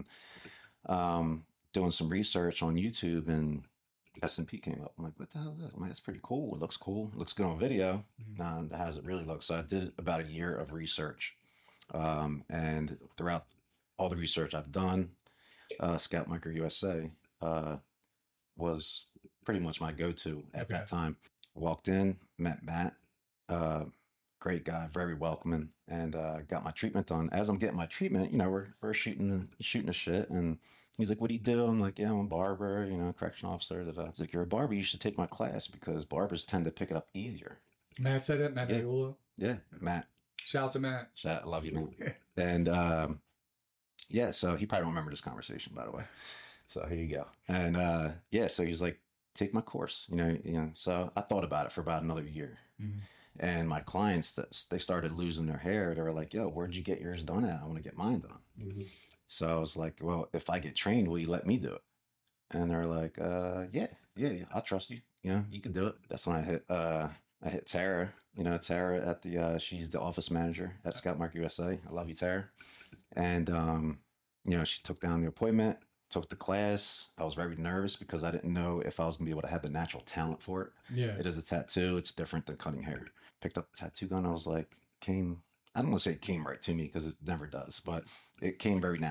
um, doing some research on YouTube, and S M P came up. I'm like, what the hell is that? I'm like, that's pretty cool. It looks cool. It looks good on video. Mhm. Uh, how does it really look? So I did about a year of research, um, and throughout all the research I've done, uh, Scout Micro U S A uh, was pretty much my go-to at Okay. that time. Walked in, met Matt, uh, great guy, very welcoming, and uh, got my treatment done. As I'm getting my treatment, you know, we're we're shooting shooting the shit, and he's like, "What do you do?" I'm like, "Yeah, I'm a barber, you know, correction officer." Da, da. He's like, "You're a barber. You should take my class because barbers tend to pick it up easier." Matt said that. Matt Yeah. Aiulo. Yeah, Matt, Shout out to Matt. shout- I love you, man. And um, yeah, so he probably don't remember this conversation, by the way. So here you go. And uh, yeah, so he's like, "Take my course," you know. You know. So I thought about it for about another year. Mhm. And my clients, that they started losing their hair. They were like, "Yo, where'd you get yours done at? I want to get mine done." Mhm. So I was like, "Well, if I get trained, will you let me do it?" And they're like, uh, "Yeah, yeah, yeah, I'll trust you. You know, you can do it." That's when I hit, uh, I hit Tara. You know, Tara at the, uh, she's the office manager at Scout Micro U S A. I love you, Tara. And um, you know, she took down the appointment, took the class. I was very nervous because I didn't know if I was gonna be able to have the natural talent for it. Yeah. It is a tattoo. It's different than cutting hair. Picked up the tattoo gun. I was like, came, I don't want to say it came right to me because it never does, but it came very natural.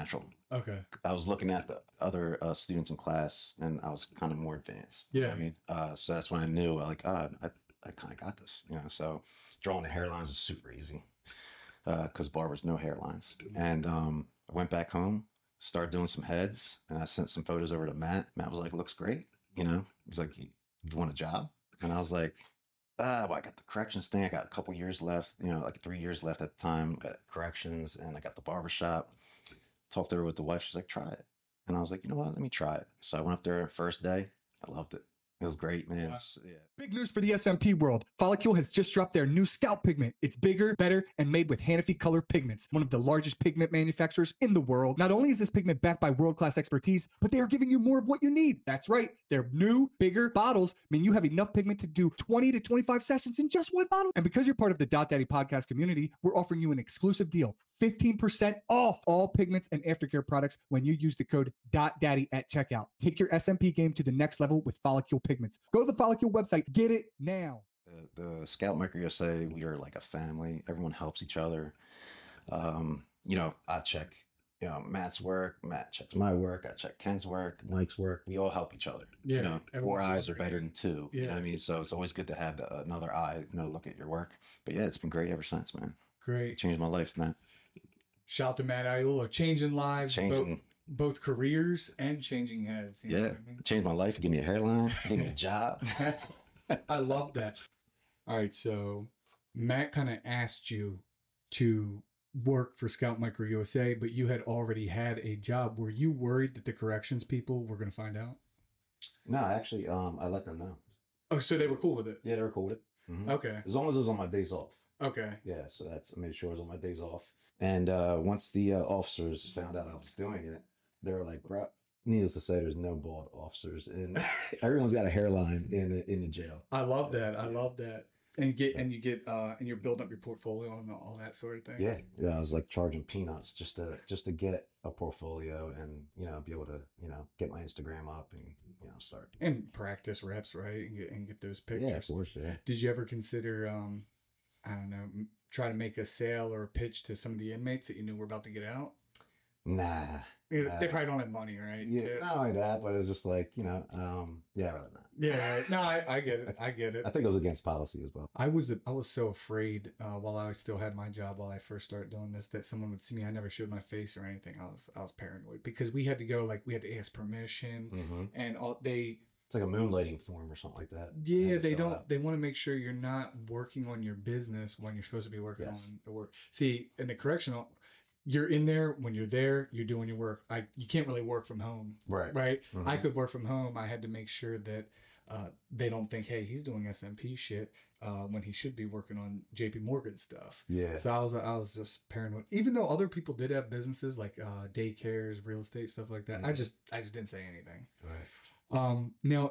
Okay. I was looking at the other uh, students in class, and I was kind of more advanced. You know Yeah. what I mean, uh, so that's when I knew, like, ah, I, I kind of got this. You know, so drawing the hairlines was super easy because barbers no hairlines. And um, I went back home, started doing some heads, and I sent some photos over to Matt. Matt was like, "Looks great." You know, he's like, "You, you want a job?" And I was like, "Ah, well, I got the corrections thing. I got a couple years left. You know, like three years left at the time at corrections, and I got the barbershop." Talked to her with the wife. She's like, "Try it." And I was like, "You know what? Let me try it." So I went up there first day. I loved it. It was great, man. It was- yeah. Big news for the S M P world. Follicule has just dropped their new scalp pigment. It's bigger, better, and made with Hanafi Color Pigments, one of the largest pigment manufacturers in the world. Not only is this pigment backed by world-class expertise, but they are giving you more of what you need. That's right. Their new, bigger bottles mean you have enough pigment to do twenty to twenty-five sessions in just one bottle. And because you're part of the Dot Daddy podcast community, we're offering you an exclusive deal. fifteen percent off all pigments and aftercare products when you use the code Dot Daddy at checkout. Take your S M P game to the next level with Follicule Pigments. Go to the Follicule website. Get it now. The, the Scout Micro U S A, we are like a family. Everyone helps each other. Um, you know, I check, you know, Matt's work. Matt checks my work. I check Ken's work, Mike's work. We all help each other. Yeah, You know, four everyone's eyes are working. better than two. You know Yeah. what I mean? So it's always good to have the, another eye, you know, look at your work. But yeah, it's been great ever since, man. It Great. changed my life, man. Shout out to Matt Ayula. Changing lives, Changing. Both, both careers and changing heads. You know Yeah. what I mean? It changed my life. Give me a hairline. Give me a job. I love that. All right, so Matt kind of asked you to work for Scout Micro U S A, but you had already had a job. Were you worried that the corrections people were going to find out? No, actually, um, I let them know. Oh, so they were cool with it. Yeah, they were cool with it. Mhm. Okay. As long as it was on my days off. Okay. Yeah, so that's I made sure it was on my days off. And uh, once the uh, officers found out I was doing it, they were like, "Bro, needless to say, there's no bald officers, and everyone's got a hairline in the in the jail." I love that. I love that. And you get and you get uh and you're building up your portfolio and all that sort of thing. Yeah, yeah, I was like charging peanuts just to just to get a portfolio and you know be able to you know get my Instagram up and you know start. And practice reps, right? And get and get those pictures. Yeah, of course. Yeah. Did you ever consider um I don't know, m- try to make a sale or a pitch to some of the inmates that you knew were about to get out? Nah. They Nah. probably don't have money, right? Yeah, not only that, but it's just like you know, um, yeah, rather not. Yeah, right. No, I, I get it. I get it. I think it was against policy as well. I was I was so afraid uh, while I still had my job while I first started doing this that someone would see me. I never showed my face or anything. I was I was paranoid because we had to go like we had to ask permission Mm-hmm. and all they It's like a moonlighting form or something like that. yeah had to they fill don't out. they want to make sure you're not working on your business when you're supposed to be working Yes. on the work. See, in the correctional, you're in there when you're there. You're doing your work. I you can't really work from home. Right. Right. Mhm. I could work from home. I had to make sure that uh, they don't think, hey, he's doing S M P shit uh, when he should be working on J P Morgan stuff. Yeah. So I was I was just paranoid. Even though other people did have businesses like uh, daycares, real estate, stuff like that, I Mhm. just I just didn't say anything. Right. Um, now,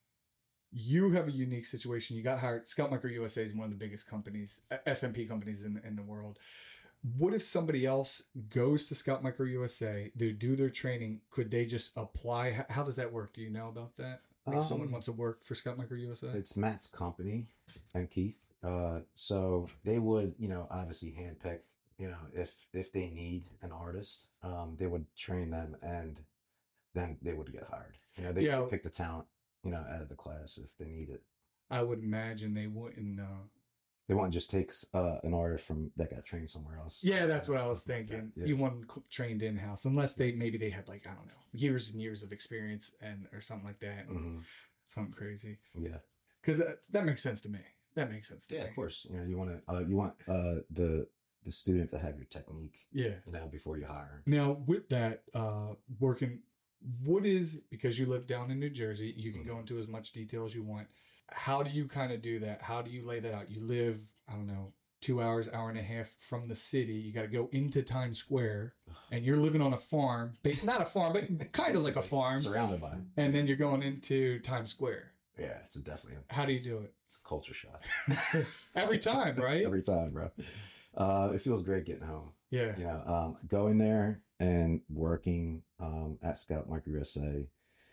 you have a unique situation. You got hired. Scout Micro U S A is one of the biggest companies, S M P companies in in the world. What if somebody else goes to Scout Micro U S A, they do their training, could they just apply? H- How does that work? Do you know about that? If someone Um, wants to work for Scout Micro U S A? It's Matt's company and Keith. Uh, so they would, you know, obviously handpick, you know, if if they need an artist, um, they would train them and then they would get hired. You know, they, Yeah. they pick the talent, you know, out of the class if they need it. I would imagine they wouldn't. Uh... They wouldn't just take uh, an artist from that got trained somewhere else. Yeah, that's what I Uh, was something like thinking. that. Yeah. You want cl- trained in house, unless they maybe they had like I don't know years and years of experience and or something like that, hmm something crazy. Yeah. Because that, that makes sense to me. That makes sense to Yeah, me. of course. You know, you want to uh, you want uh, the the student to have your technique, Yeah. you know, before you hire 'em. Now, with that, uh, working, what is, because you live down in New Jersey, you can go Mhm. into as much detail as you want. How do you kind of do that? How do you lay that out? You live, I don't know, two hours, hour and a half from the city. You got to go into Times Square and you're living on a farm, ba- not a farm, but kind of like a Basically, farm. surrounded by. it. And then you're going into Times Square. Yeah, it's a definitely. How do you it's- do it? It's a culture shock. Every time, right? Every time, bro. Uh, it feels great getting home. Yeah. You know, um, going there and working um, at Scout Micro U S A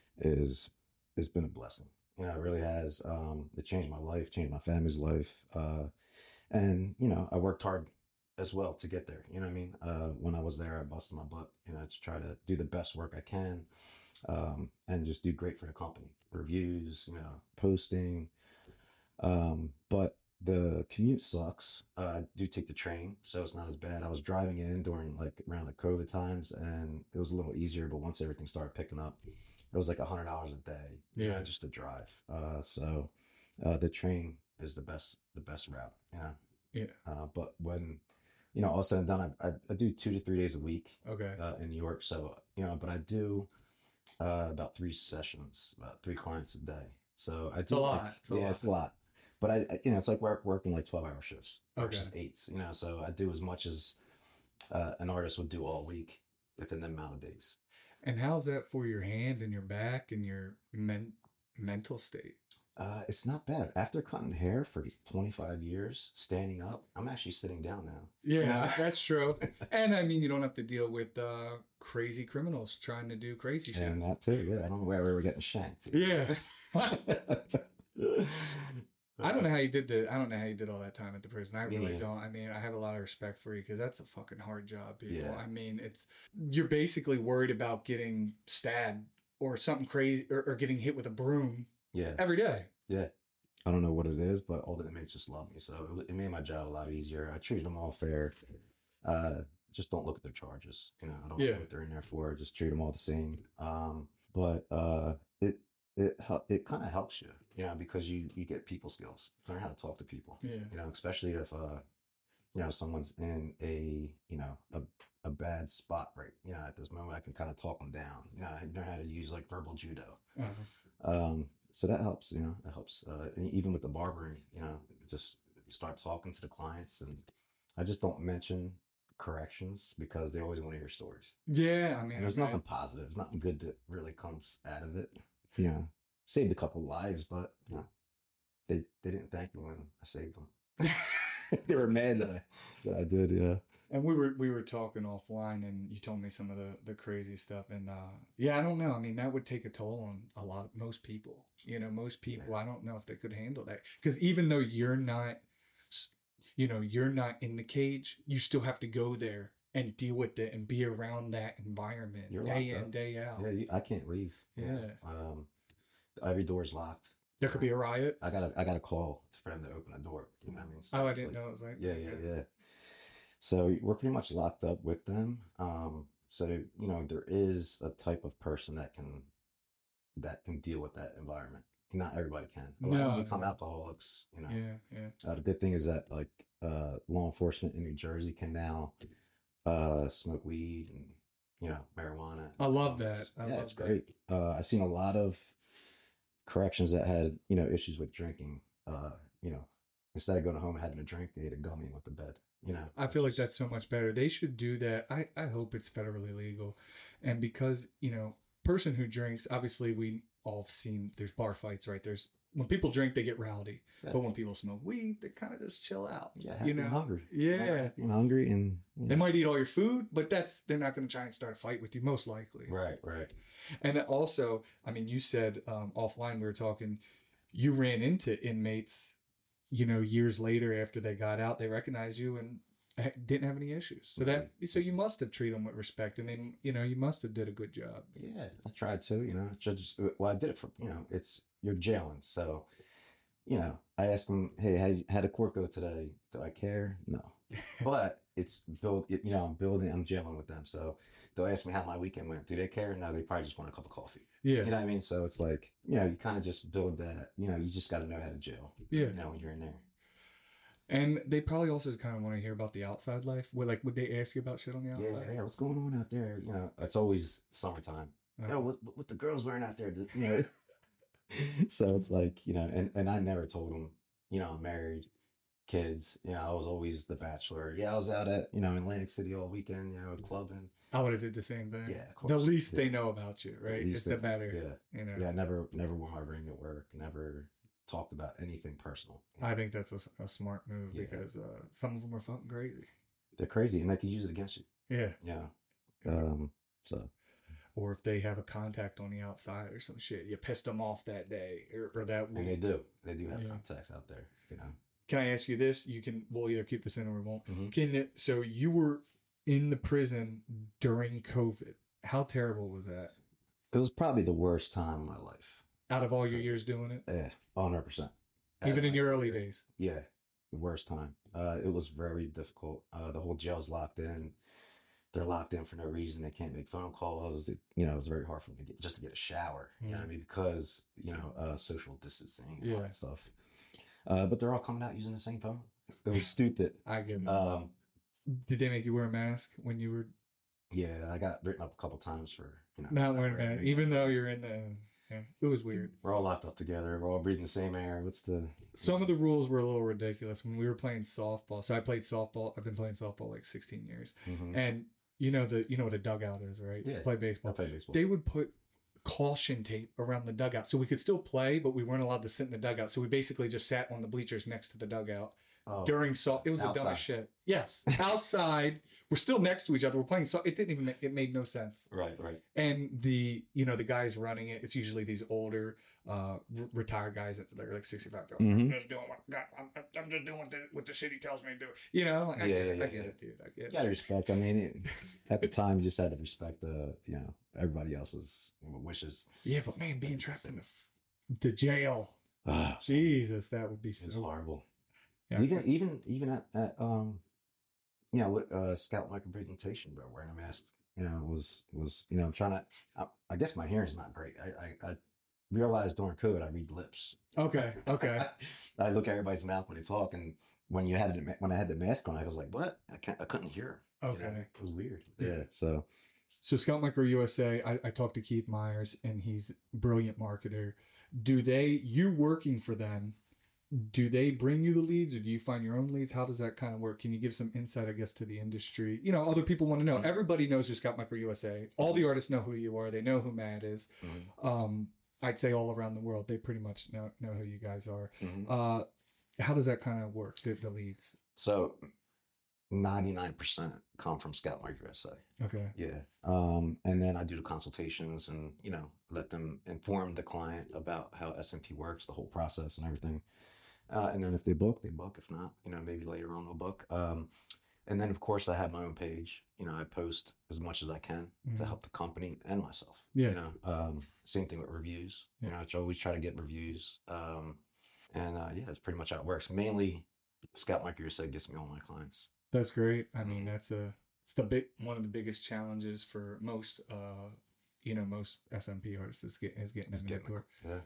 is has been a blessing. You know, it really has. Um, it changed my life, changed my family's life, uh, and you know, I worked hard as well to get there. You know what I mean? Uh, when I was there, I busted my butt, you know, to try to do the best work I can, um, and just do great for the company. Reviews, you know, posting. Um, but the commute sucks. Uh, I do take the train, so it's not as bad. I was driving in during like around the COVID times, and it was a little easier. But once everything started picking up, it was like a hundred dollars a day, you Yeah. know, just to drive. Uh, so uh, the train is the best, the best route, you know. Yeah. Uh, but when, you know, all said and done, I, I, I do two to three days a week Okay. uh, in New York. So, you know, but I do uh, about three sessions, about three clients a day. So I do a like, lot. It's a yeah, lot. it's a lot. But I, I, you know, it's like work working like twelve hour shifts versus Okay. eights, you know. So I do as much as uh, an artist would do all week within the amount of days. And how's that for your hand and your back and your men- mental state? Uh, it's not bad. After cutting hair for twenty-five years, standing up, I'm actually sitting down now. Yeah, You know? that's true. And I mean, you don't have to deal with uh, crazy criminals trying to do crazy shit. And that too, yeah. I don't know where we were getting shanked. Yeah. I don't know how you did the. I don't know how you did all that time at the prison. I really Yeah. don't. I mean, I have a lot of respect for you because that's a fucking hard job, people. Yeah. I mean, it's you're basically worried about getting stabbed or something crazy or, or getting hit with a broom Yeah, every day. yeah. I don't know what it is, but all the inmates just love me. So it, it made my job a lot easier. I treated them all fair. Uh, just don't look at their charges. You know, I don't Yeah. know what they're in there for. Just treat them all the same. Um, but uh, it it hel- it kind of helps you, you know, because you you get people skills, learn how to talk to people. Yeah. You know, especially if uh, you know, someone's in a you know a a bad spot right. You know, at this moment, I can kind of talk them down. You know, I know how to use like verbal judo. Uh-huh. Um, so that helps, you know, that helps. Uh, and even with the barbering, you know, just start talking to the clients, and I just don't mention corrections because they always want to hear stories. Yeah, I mean, And there's okay. nothing positive, there's nothing good that really comes out of it. You know, saved a couple lives, but you know, they they didn't thank me when I saved them. They were mad that I that I did. Yeah. And we were we were talking offline, and you told me some of the the crazy stuff, and uh, yeah, I don't know. I mean, that would take a toll on a lot of most people. You know, most people. I don't know if they could handle that because even though you're not, you know, you're not in the cage, you still have to go there and deal with it and be around that environment You're day locked in up. day out. Yeah, you, I can't leave. Yeah. Um, every door's locked. There could be a riot. I gotta I gotta call for them to open a door. You know what I mean? So Oh, I it's didn't like- know it was like Yeah, yeah, yeah. So we're pretty much locked up with them. Um, so you know there is a type of person that can that can deal with that environment. Not everybody can. A lot of No, them become no. alcoholics. You know. Yeah, yeah. Uh, the good thing is that like uh, law enforcement in New Jersey can now uh, smoke weed and you know marijuana. I love Um, that. I yeah, love it's that. great. Uh, I've seen a lot of corrections that had you know issues with drinking. Uh, you know, instead of going home and having a drink, they ate a gummy and went to bed. You know, I feel like which is- that's so much better. They should do that. I, I hope it's federally legal. And because, you know, person who drinks, obviously we all have seen there's bar fights, right? There's when people drink, they get rowdy. Yeah. But when people smoke weed, they kind of just chill out. yeah, you happy know? and hungry. Yeah. happy and hungry, and you They know. might eat all your food, but that's they're not going to try and start a fight with you, most likely. right, right. And also, I mean, you said um, offline we were talking, you ran into inmates, you know, years later after they got out, they recognized you and ha- didn't have any issues. So that so you must have treated them with respect, and then you know you must have did a good job. Yeah, I tried to. You know, I tried to, well, I did it for you know, it's you're jailing, so you know, I asked them, hey, how how did court go today? Do I care? No, but it's build. It, you know, I'm building. I'm jailing with them, so they'll ask me how my weekend went. Do they care? No, they probably just want a cup of coffee. Yeah, You know what I mean? So it's like you know, you kind of just build that. You know, you just got to know how to jail. yeah. You know, when you're in there. And they probably also kind of want to hear about the outside life. Would like would they ask you about shit on the Yeah, outside? yeah. What's going on out there? You know, it's always summertime. Uh, Yo, what what the girls wearing out there? You know. So it's like you know, and and I never told them. You know, I'm married, kids. You know, I was always the bachelor. Yeah, I was out at you know Atlantic City all weekend. You know, clubbing. I would have did the same thing. Yeah, of The course. least Yeah. they know about you, right? At least It's the they- better. Yeah, You know. yeah. I never never wore my ring at work. Never talked about anything personal. you I know. think that's a, a smart move Yeah. because uh, some of them are fucking crazy. They're crazy, and they can use it against you. Yeah. Yeah. Um. So. Or if they have a contact on the outside or some shit, you pissed them off that day or, or that And they week. do. They do have Yeah. contacts out there. You know. can I ask you this? You can, we'll either keep this in or we won't. Mhm. Can it, so you were in the prison during COVID. How terrible was that? It was probably the worst time of my life. Out of all your years doing it? Yeah, one hundred percent. Even in Like, your early days? Yeah, the worst time. Uh, it was very difficult. Uh, the whole jail's locked in. They're locked in for no reason. They can't make phone calls. It, you know, it was very hard for them to get just to get a shower. You know what I mean? Because, you know, uh, social distancing and all Yeah. that stuff. Uh, but they're all coming out using the same phone. It was stupid. I get it. Um, Did they make you wear a mask when you were yeah, I got written up a couple times for, you know, not wearing a wearing- mask? Even though you're in the, yeah, it was weird. We're all locked up together. We're all breathing the same air. What's the... Some of the rules were a little ridiculous when we were playing softball. So I played softball. I've been playing softball like sixteen years. Mhm. And you know the you know what a dugout is, right? Yeah. Play I baseball. play baseball. They would put caution tape around the dugout so we could still play, but we weren't allowed to sit in the dugout. So we basically just sat on the bleachers next to the dugout Oh, during soft. It was the outside. dumbest shit. Yes, outside. We're still next to each other. We're playing. So it didn't even. Make, it made no sense. Right, right. And the you know the guys running it, it's usually these older, uh, r- retired guys that they're like sixty-five. They're like, Mhm. I'm just doing what God, I'm, I'm just doing what the, what the city tells me to do. You know, like, I, Yeah, get, yeah, it, I yeah, get yeah. it, dude. I get You it. gotta respect. I mean, it, at the time, you just had to respect the, you know, everybody else's wishes. Yeah, but man, being trapped in the, the jail, Ah, Jesus, that would be it's so. horrible. Yeah, Even, even, even at, at um, you know, with, uh, scout micropresentation, bro, wearing a mask, you know, was was you know, I'm trying to. I, I guess my hearing's not great. I, I I realized during COVID, I read lips. Okay, okay. I look at everybody's mouth when they talk, and when you had it, when I had the mask on, I was like, "What? I can't. I couldn't hear." you know? Okay. It was weird. Yeah. So So Scout Micro U S A, I, I talked to Keith Myers, and he's a brilliant marketer. Do they, you working for them, do they bring you the leads, or do you find your own leads? How does that kind of work? Can you give some insight, I guess, to the industry? You know, other people want to know. Everybody knows who Scout Micro U S A. All the artists know who you are. They know who Matt is. Mhm. Um, I'd say all around the world, they pretty much know know who you guys are. Mhm. Uh, how does that kind of work? The, the leads. so ninety-nine percent come from Scout Micro U S A. Okay. Yeah. Um, and then I do the consultations and, you know, let them inform the client about how S M P works, the whole process and everything. Uh, and then if they book, they book. If not, you know, maybe later on they'll book. Um, and then of course I have my own page. You know, I post as much as I can Mhm. to help the company and myself. Yeah. You know, um, same thing with reviews. Yeah. You know, I always try to get reviews. Um, and uh, yeah, that's pretty much how it works. Mainly, Scout Micro U S A gets me all my clients. That's great. I mean, that's a it's the big one of the biggest challenges for most uh you know most S M P artists is get is getting It's them in the getting, door. yeah.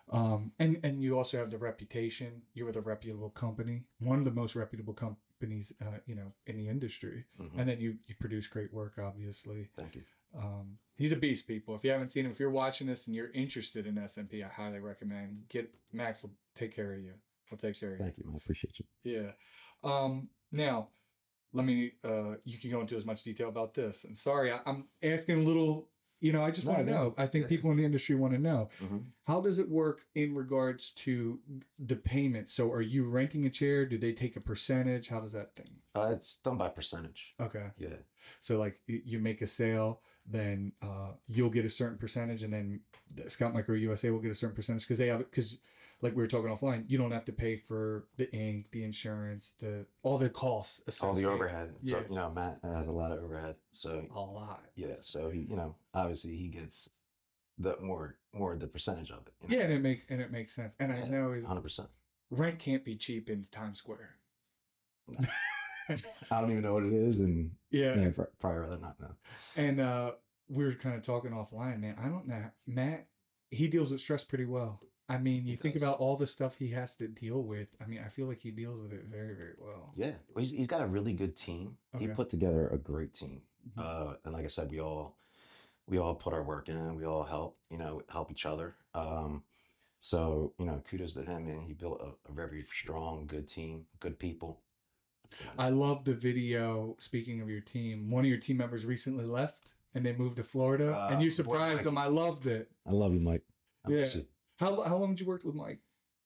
Um and and you also have the reputation. You're with a reputable company, one of the most reputable companies uh you know in the industry. Mhm. And then you you produce great work, obviously. Thank you. Um he's a beast, people. If you haven't seen him, if you're watching this and you're interested in S M P, I highly recommend get Max will take care of you. He'll take care of you. Thank you, man. I appreciate you. Yeah. Um, now, let me, uh, you can go into as much detail about this. And sorry, I, I'm asking a little, you know, I just No, want to no. know. I think Yeah. people in the industry want to know. Mhm. How does it work in regards to the payment? So are you renting a chair? Do they take a percentage? How does that thing? Uh, it's done by percentage. Okay. Yeah. So like y- you make a sale, then uh, you'll get a certain percentage, and then the Scout Micro U S A will get a certain percentage because they have because like we were talking offline, you don't have to pay for the ink, the insurance, the all the costs, All the associated- overhead. So, Yeah. you know, Matt has a lot of overhead. So, a lot. yeah. So, he, you know, obviously he gets the more, more of the percentage of it. You know? Yeah, and it makes and it makes sense. And I Yeah, know one hundred percent. rent can't be cheap in Times Square. I don't even know what it is. And Yeah, yeah, pr- probably rather not know. and uh, we were kind of talking offline, man. I don't know, Matt. He deals with stress pretty well. I mean, you He think does. about all the stuff he has to deal with. I mean, I feel like he deals with it very, very well. Yeah. Well, he's, he's got a really good team. He Okay. put together a great team. Mhm. Uh, and like I said, we all, we all put our work in. We all help, you know, help each other. Um, so, you know, kudos to him. And he built a, a very strong, good team, good people. I love the video. Speaking of your team, one of your team members recently left and they moved to Florida, Uh, and you boy, surprised them. Mikey. I loved it. I love you, Mike. I Yeah. miss you. How how long did you work with Mike?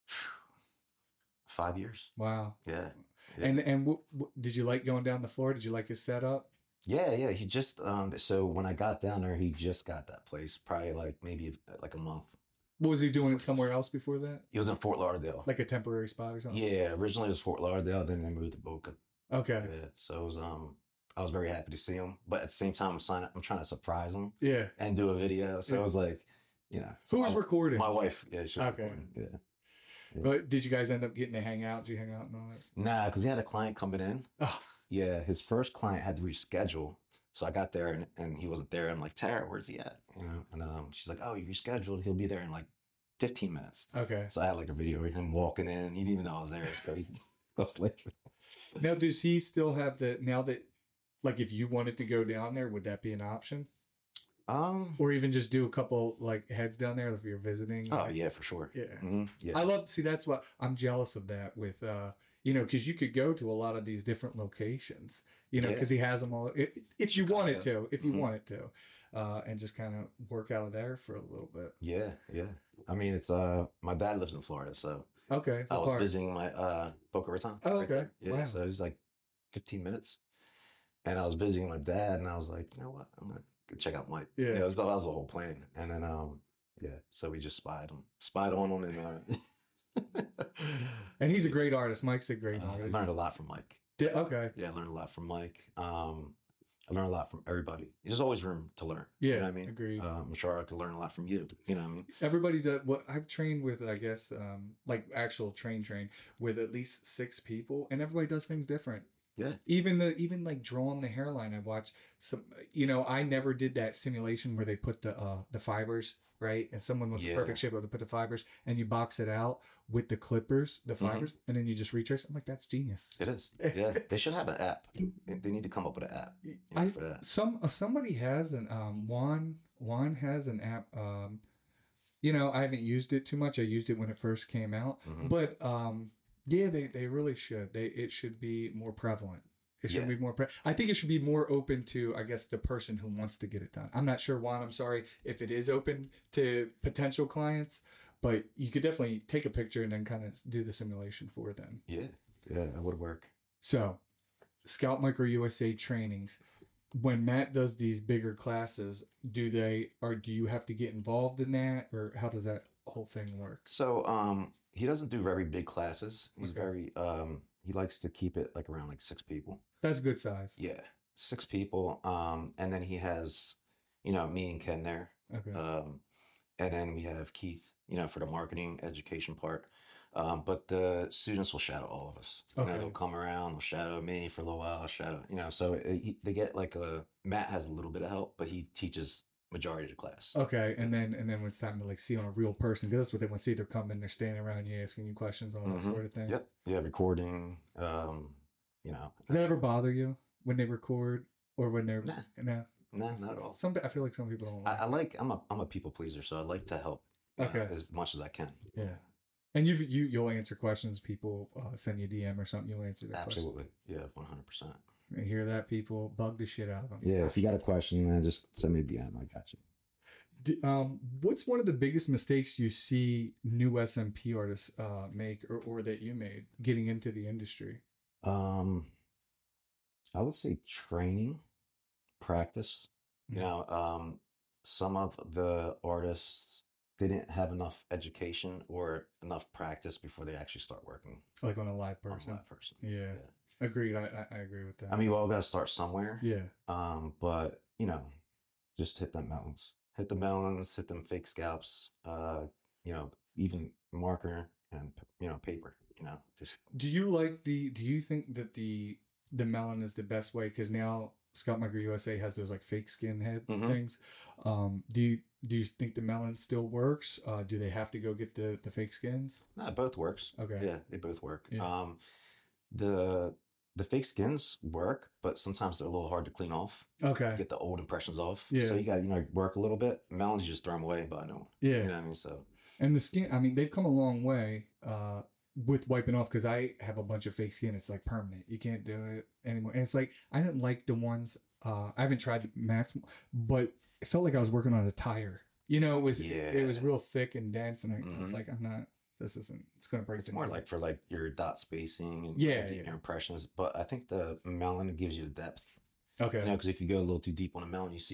Five years. Wow. Yeah. Yeah. And and w- w- did you like going down the floor? Did you like his setup? Yeah, yeah. He just um so when I got down there, he just got that place, probably like maybe like a month. What was he doing it somewhere else before that? He was in Fort Lauderdale. Like a temporary spot or something? Yeah, originally it was Fort Lauderdale, then they moved to Boca. Okay. Yeah, so it was um, I was very happy to see him, but at the same time, I'm signing, I'm trying to surprise him. Yeah. And do a video, so yeah. I was like, you know, so who was I, recording? My wife. Yeah, she was okay. recording. Yeah. yeah. But did you guys end up getting to hang out? Did you hang out and all that? Nah, because he had a client coming in. Oh. Yeah, his first client had to reschedule. So I got there and, and he wasn't there. I'm like, Tara, where's he at? You know, and um, she's like, oh, you rescheduled. He'll be there in like fifteen minutes. Okay. So I had like a video of him walking in. He didn't even know I was there. It's crazy. I was late. Now, does he still have the, now that, like if you wanted to go down there, would that be an option? Um, or even just do a couple like heads down there if you're visiting? Oh yeah, for sure. Yeah. Mm-hmm. Yeah. I love, see, that's what I'm jealous of that with, uh, you know, because you could go to a lot of these different locations, you know, because yeah. he has them all. If, if you wanted to, if you mm-hmm. wanted to, uh, and just kind of work out of there for a little bit. Yeah, yeah. I mean, it's uh, my dad lives in Florida, so okay. I was part? visiting my uh Boca Raton. Oh, right okay. There. Yeah, wow. so it was like fifteen minutes, and I was visiting my dad, and I was like, you know what, I'm gonna go check out Mike. Yeah, yeah it was, that was the whole plan, and then um, yeah, so we just spied him, spied on him, and. Uh, and he's a great artist. Mike's a great uh, artist. I learned a lot from Mike. Did, okay. Yeah, I learned a lot from Mike. Um, I learned a lot from everybody. There's always room to learn. Yeah, you know what I mean? Agreed. Uh, I'm sure I could learn a lot from you. You know what I mean? Everybody does. What I've trained with, I guess, um, like actual train train with at least six people, and everybody does things different. Yeah. Even the even like drawing the hairline, I watched some. You know, I never did that simulation where they put the uh, the fibers. Right, and someone was yeah. the perfect shape of to put the fibers, and you box it out with the clippers, the fibers, mm-hmm. and then you just retrace. I'm like, that's genius. It is. Yeah, they should have an app. They need to come up with an app you know, I, for that. Some uh, somebody has an um Juan Juan has an app. Um, you know, I haven't used it too much. I used it when it first came out, mm-hmm. but um, yeah, they they really should. They it should be more prevalent. It should yeah. be more. Pre- I think it should be more open to, I guess, the person who wants to get it done. I'm not sure, Juan. I'm sorry if it is open to potential clients, but you could definitely take a picture and then kind of do the simulation for them. Yeah, yeah, that would work. So, Scout Micro U S A trainings. When Matt does these bigger classes, do they or do you have to get involved in that, or how does that whole thing work? So, um, he doesn't do very big classes. He's okay. very um. He likes to keep it like around like six people. That's good size. Yeah, six people. Um, and then he has, you know, me and Ken there. Okay. Um, and then we have Keith, you know, for the marketing education part. Um, but the students will shadow all of us. You okay. know, they'll come around, they'll shadow me for a little while, shadow, you know. So it, they get like a Matt has a little bit of help, but he teaches majority of the class. Okay, and then and then when it's time to like see on a real person, because that's what they want to see. They're coming, they're standing around you, asking you questions, all that mm-hmm. sort of thing. Yep. Yeah, recording. Um, you know. Does that ever bother you when they record or when they're nah. no? No, not at all. Some I feel like some people don't. Like I, I like. I'm a I'm a people pleaser, so I like to help. Okay. Know, as much as I can. Yeah. And you you you'll answer questions. People uh, send you a D M or something. You'll answer their Absolutely. questions. Yeah, one hundred percent. You hear that, people? Bug the shit out of them. Yeah, if you got a question, man, just send me a D M. I got you. Um, what's one of the biggest mistakes you see new S M P artists uh, make, or, or that you made getting into the industry? Um, I would say training, practice. Mm-hmm. You know, um, some of the artists didn't have enough education or enough practice before they actually start working. Like on a live person. On a live person. Yeah. yeah. Agreed. I, I agree with that. I mean, we all got to start somewhere. Yeah. Um, but you know, just hit them melons. Hit the melons, hit them fake scalps, uh, you know, even marker and, you know, paper, you know, just. Do you like the, do you think that the, the melon is the best way? Cause now Scout Micro U S A has those like fake skin head mm-hmm. things. Um, do you, do you think the melon still works? Uh, do they have to go get the, the fake skins? No, it both works. Okay. Yeah, they both work. Yeah. Um, the, The fake skins work, but sometimes they're a little hard to clean off. Okay. To get the old impressions off. Yeah. So you got to, you know, work a little bit. Melons, you just throw them away, but I know. Yeah. You know what I mean? So. And the skin, I mean, they've come a long way uh, with wiping off, because I have a bunch of fake skin. It's like permanent. You can't do it anymore. And it's like, I didn't like the ones, uh, I haven't tried the Max, but it felt like I was working on a tire. You know, it was, yeah. it was real thick and dense. And I, mm-hmm. I was like, I'm not. This isn't, it's going to break It's the more name. like for like your dot spacing and yeah, your yeah. impressions. But I think the melon gives you depth. Okay. You know, because if you go a little too deep on a melon, you see like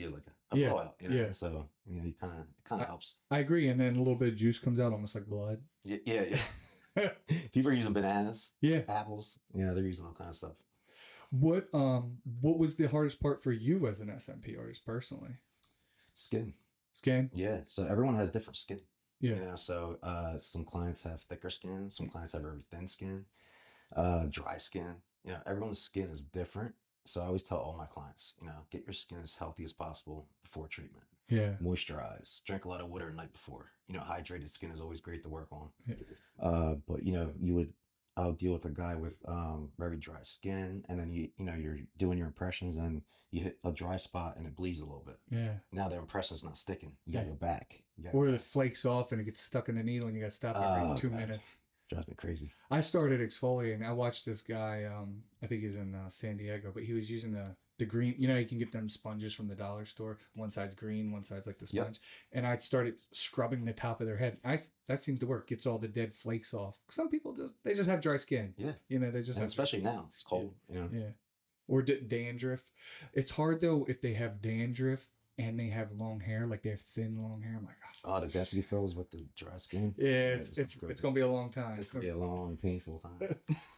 a Yeah, blowout. You know? yeah. So you know, you kind of it kind of helps. I agree. And then a little bit of juice comes out, almost like blood. Yeah, yeah, yeah. People are using bananas, Yeah. apples. You know, they're using all kinds of stuff. What um what was the hardest part for you as an S M P artist personally? Skin. Skin? Yeah. So everyone has different skin. Yeah. You know, so uh, some clients have thicker skin, some clients have very thin skin, uh, dry skin. You know, everyone's skin is different. So I always tell all my clients, you know, get your skin as healthy as possible before treatment. Yeah. Moisturize. Drink a lot of water the night before. You know, hydrated skin is always great to work on. Yeah. Uh, but you know, you would I'll deal with a guy with um very dry skin, and then you you know you're doing your impressions and you hit a dry spot and it bleeds a little bit. Yeah. Now their impression's not sticking. You gotta Yeah. go back. You gotta Or go it back. flakes off and it gets stuck in the needle and you gotta stop it every Oh, two God. minutes. Drives me crazy. I started exfoliating. I watched this guy, um, I think he's in uh, San Diego, but he was using the the green, you know, you can get them sponges from the dollar store. One side's green, one side's like the Yep. sponge. And I started scrubbing the top of their head. I, that seems to work. Gets all the dead flakes off. Some people just, they just have dry skin. Yeah. You know, they just And have, especially now, it's cold. You know. yeah. Or d- dandruff. It's hard though if they have dandruff and they have long hair, like they have thin long hair. I'm like, oh, Oh, the density fills with the dry skin. yeah, it's it's, good. it's gonna be a long time. It's gonna be a long, painful time.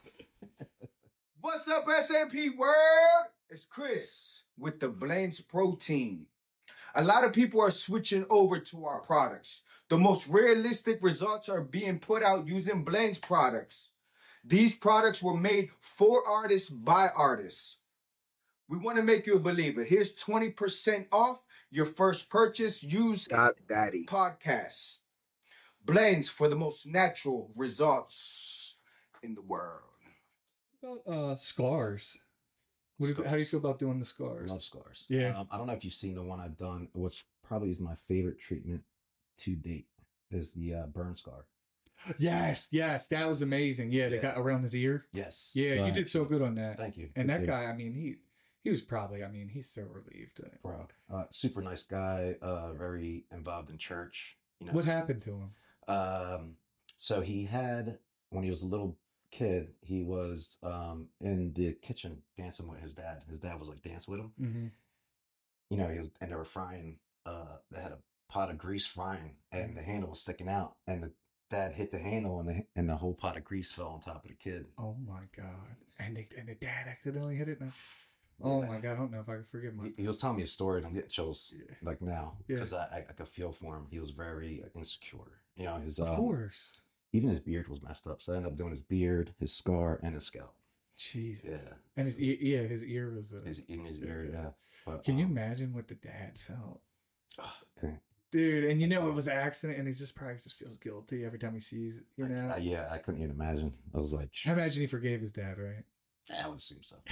What's up, S M P world? It's Chris with the Blaine's Protein. A lot of people are switching over to our products. The most realistic results are being put out using Blaine's products. These products were made for artists by artists. We want to make you a believer. Here's twenty percent off your first purchase. Use Dot Daddy. Podcasts. Blaine's for the most natural results in the world. About uh, scars. What do you, how do you feel about doing the scars? Love scars. Yeah. Um, I don't know if you've seen the one I've done. What's probably is my favorite treatment to date is the uh, burn scar. Yes, yes, that was amazing. Yeah, they Yeah. got around his ear. Yes. Yeah, So you I- did so good on that. Thank you. And that Appreciate it. guy, I mean, he he was probably, I mean, he's so relieved. Bro, uh, super nice guy. Uh, very involved in church. You know. What happened to him? Um, so he had when he was a little kid, he was um in the kitchen dancing with his dad. His dad was like dancing with him. Mm-hmm. You know, he was and they were frying. Uh, they had a pot of grease frying, and the handle was sticking out, and the dad hit the handle, and the and the whole pot of grease fell on top of the kid. Oh my god! And they, and the dad accidentally hit it. Now? Oh Yeah. my god! I don't know if I can forgive my. He, he was telling me a story, and I'm getting chills Yeah. like now Yeah. because I, I I could feel for him. He was very insecure. You know, his Of um, course. even his beard was messed up. So I ended up doing his beard, his scar, and his scalp. Jesus. Yeah. And his ear, yeah, his ear was. Uh, His in his ear, yeah. But can you um, imagine what the dad felt? okay. Dude, and you know it was an accident, and he just probably just feels guilty every time he sees it. You know, Uh, yeah, I couldn't even imagine. I was like, I imagine he forgave his dad, right? I would assume so.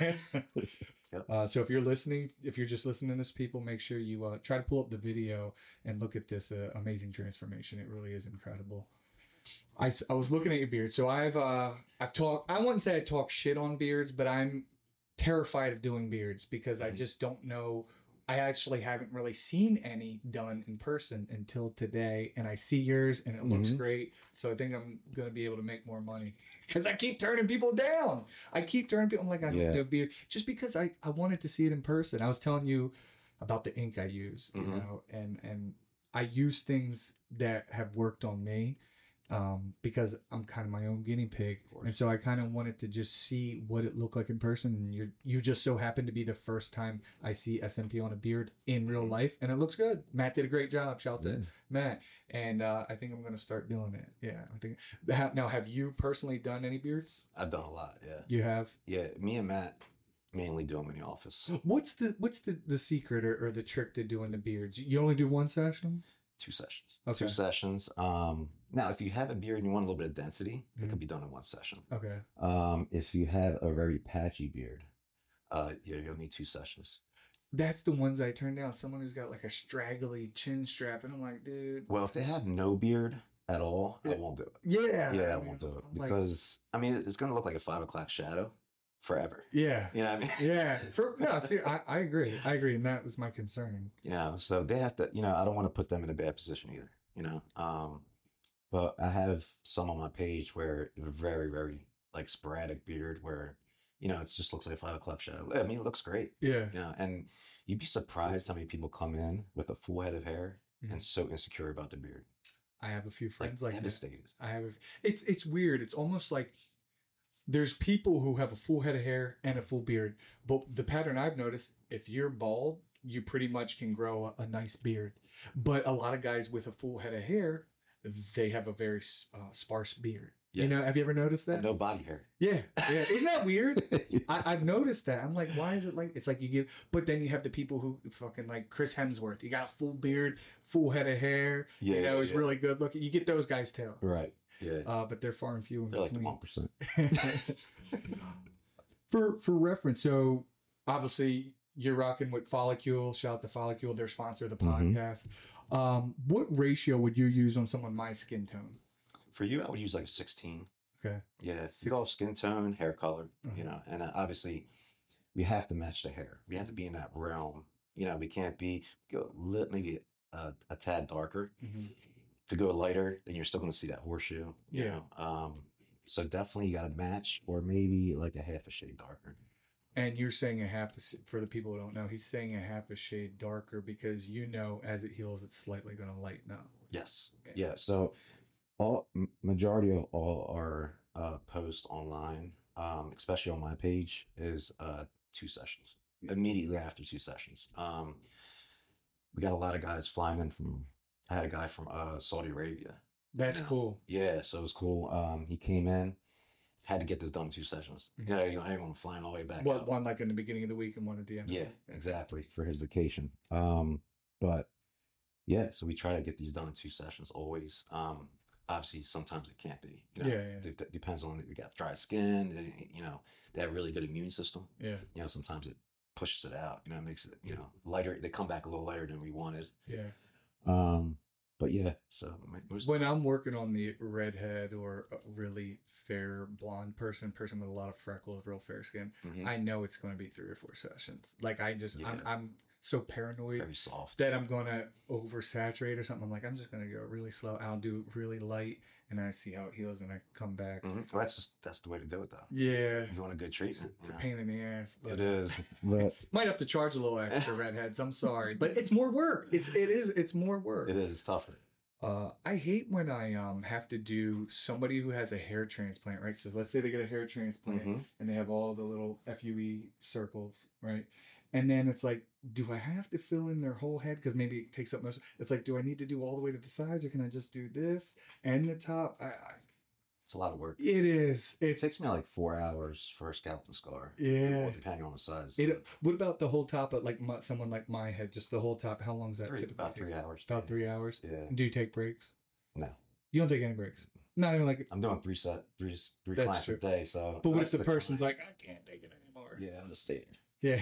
Yep. Uh, so if you're listening, if you're just listening to this, people, make sure you uh, try to pull up the video and look at this uh, amazing transformation. It really is incredible. I, s- I was looking at your beard. So I've uh, I've talked. I wouldn't say I talk shit on beards, but I'm terrified of doing beards because I Mhm. just don't know. I actually haven't really seen any done in person until today, and I see yours, and it looks Mhm. great. So I think I'm gonna be able to make more money because I keep turning people down. I keep turning people. I'm like, I don't Yeah. do a beard just because I I wanted to see it in person. I was telling you about the ink I use, you Mhm. know, and and I use things that have worked on me. Um, because I'm kind of my own guinea pig, course. and so I kind of wanted to just see what it looked like in person. And you you just so happened to be the first time I see S M P on a beard in real life, and it looks good. Matt did a great job. Shout out Yeah. to Matt, and uh, I think I'm gonna start doing it. Yeah, I think. Ha- Now, have you personally done any beards? I've done a lot, yeah. You have. Yeah, me and Matt mainly do them in the office. What's the what's the the secret or, or the trick to doing the beards? You only do one session. Two sessions. Okay. Two sessions. Um, now, if you have a beard and you want a little bit of density, Mhm. it could be done in one session. Okay. Um, if you have a very patchy beard, uh, yeah, you'll need two sessions. That's the ones I turn down. Someone who's got like a straggly chin strap, and I'm like, dude. Well, if they have no beard at all, I Yeah. won't do it. Yeah. Yeah, I mean, won't do it I'm like, because I mean it's going to look like a five o'clock shadow forever. yeah. You know what I mean? Yeah. For, no, see, I, I agree. I agree, and that was my concern. You know, so they have to. You know, I don't want to put them in a bad position either. You know, um, but I have some on my page where very, very like sporadic beard where you know, it just looks like a five o'clock shadow. I mean, it looks great. Yeah. You know, and you'd be surprised how many people come in with a full head of hair Mhm. and so insecure about the beard. I have a few Like, friends like, that. devastated. I have. A, it's it's weird. It's almost like there's people who have a full head of hair and a full beard. But the pattern I've noticed, if you're bald, you pretty much can grow a, a nice beard. But a lot of guys with a full head of hair, they have a very uh, sparse beard. Yes. You know, have you ever noticed that? And no body hair. Yeah, yeah. Isn't that weird? I, I've noticed that. I'm like, why is it like? It's like you give, but then you have the people who fucking like Chris Hemsworth. You got a full beard, full head of hair. Yeah, you know, he's yeah. really good looking. You get those guys too. Right. Yeah. Uh, but they're far and few in They're like the between. one percent. for for reference, so obviously you're rocking with Follicule. Shout out to Follicule, their sponsor of the Mhm. podcast. Um, what ratio would you use on someone my skin tone? For you, I would use like sixteen. Okay. Yeah. Six- You go off skin tone, hair color, Mhm. you know, and uh, obviously we have to match the hair. We have to be in that realm. You know, we can't be go li- maybe a, a tad darker. Mm-hmm. If you go lighter, then you're still going to see that horseshoe. You Yeah. know? Um, so definitely you got to match, or maybe like a half a shade darker. And you're saying a half a, s- for the people who don't know, he's saying a half a shade darker because you know as it heals, it's slightly going to lighten up. Yes. Yeah. Yeah. So all m- majority of all our uh, posts online, um, especially on my page, is uh, two sessions. Immediately after two sessions, um, we got a lot of guys flying in from. I had a guy from uh, Saudi Arabia. That's Yeah. cool. Yeah, so it was cool. Um, he came in, had to get this done in two sessions. Mhm. You know, you know, I didn't want him flying all the way back. What out. one like in the beginning of the week and one at the end? of the Yeah, week? exactly, for his vacation. Um, but yeah, so we try to get these done in two sessions always. Um, obviously, sometimes it can't be. You know, Yeah, yeah. It, it depends on you got dry skin. they- You know, they have really good immune system. Yeah, You know, sometimes it pushes it out. You know, it makes it you know lighter. They come back a little lighter than we wanted. yeah. Um, but yeah, so most When I'm working on the redhead or a really fair blonde person, person with a lot of freckles, real fair skin, Mhm. I know it's going to be three or four sessions. Like I just, I'm, Yeah. I'm so paranoid very soft. that I'm going to oversaturate or something. I'm like, I'm just going to go really slow. I'll do really light, and I see how it heals, and I come back. Mhm. Well, that's just that's the way to do it, though. Yeah, You want a good treatment. it's you a know? pain in the ass. But It is, but might have to charge a little extra, redheads. I'm sorry, but it's more work. It's it is it's more work. it is. It's tougher. Uh, I hate when I um have to do somebody who has a hair transplant, right? So let's say they get a hair transplant Mhm. and they have all the little F U E circles, right? And then it's like, do I have to fill in their whole head? Because maybe it takes up most. It's like, do I need to do all the way to the sides, or can I just do this and the top? I, I, It's a lot of work. it is. It It's takes me like four hours for a scalp and scar. yeah. Well, depending on the size. It. What about the whole top of like my, someone like my head? Just the whole top. How long is that Three- typically about take? three hours. About three hours. Yeah. Do you take breaks? No, You don't take any breaks. Not even like. I'm doing three set, three, three That's clients true. a day. So. But what that's if the person's client. like, I can't take it anymore? Yeah, I'm just staying. Yeah.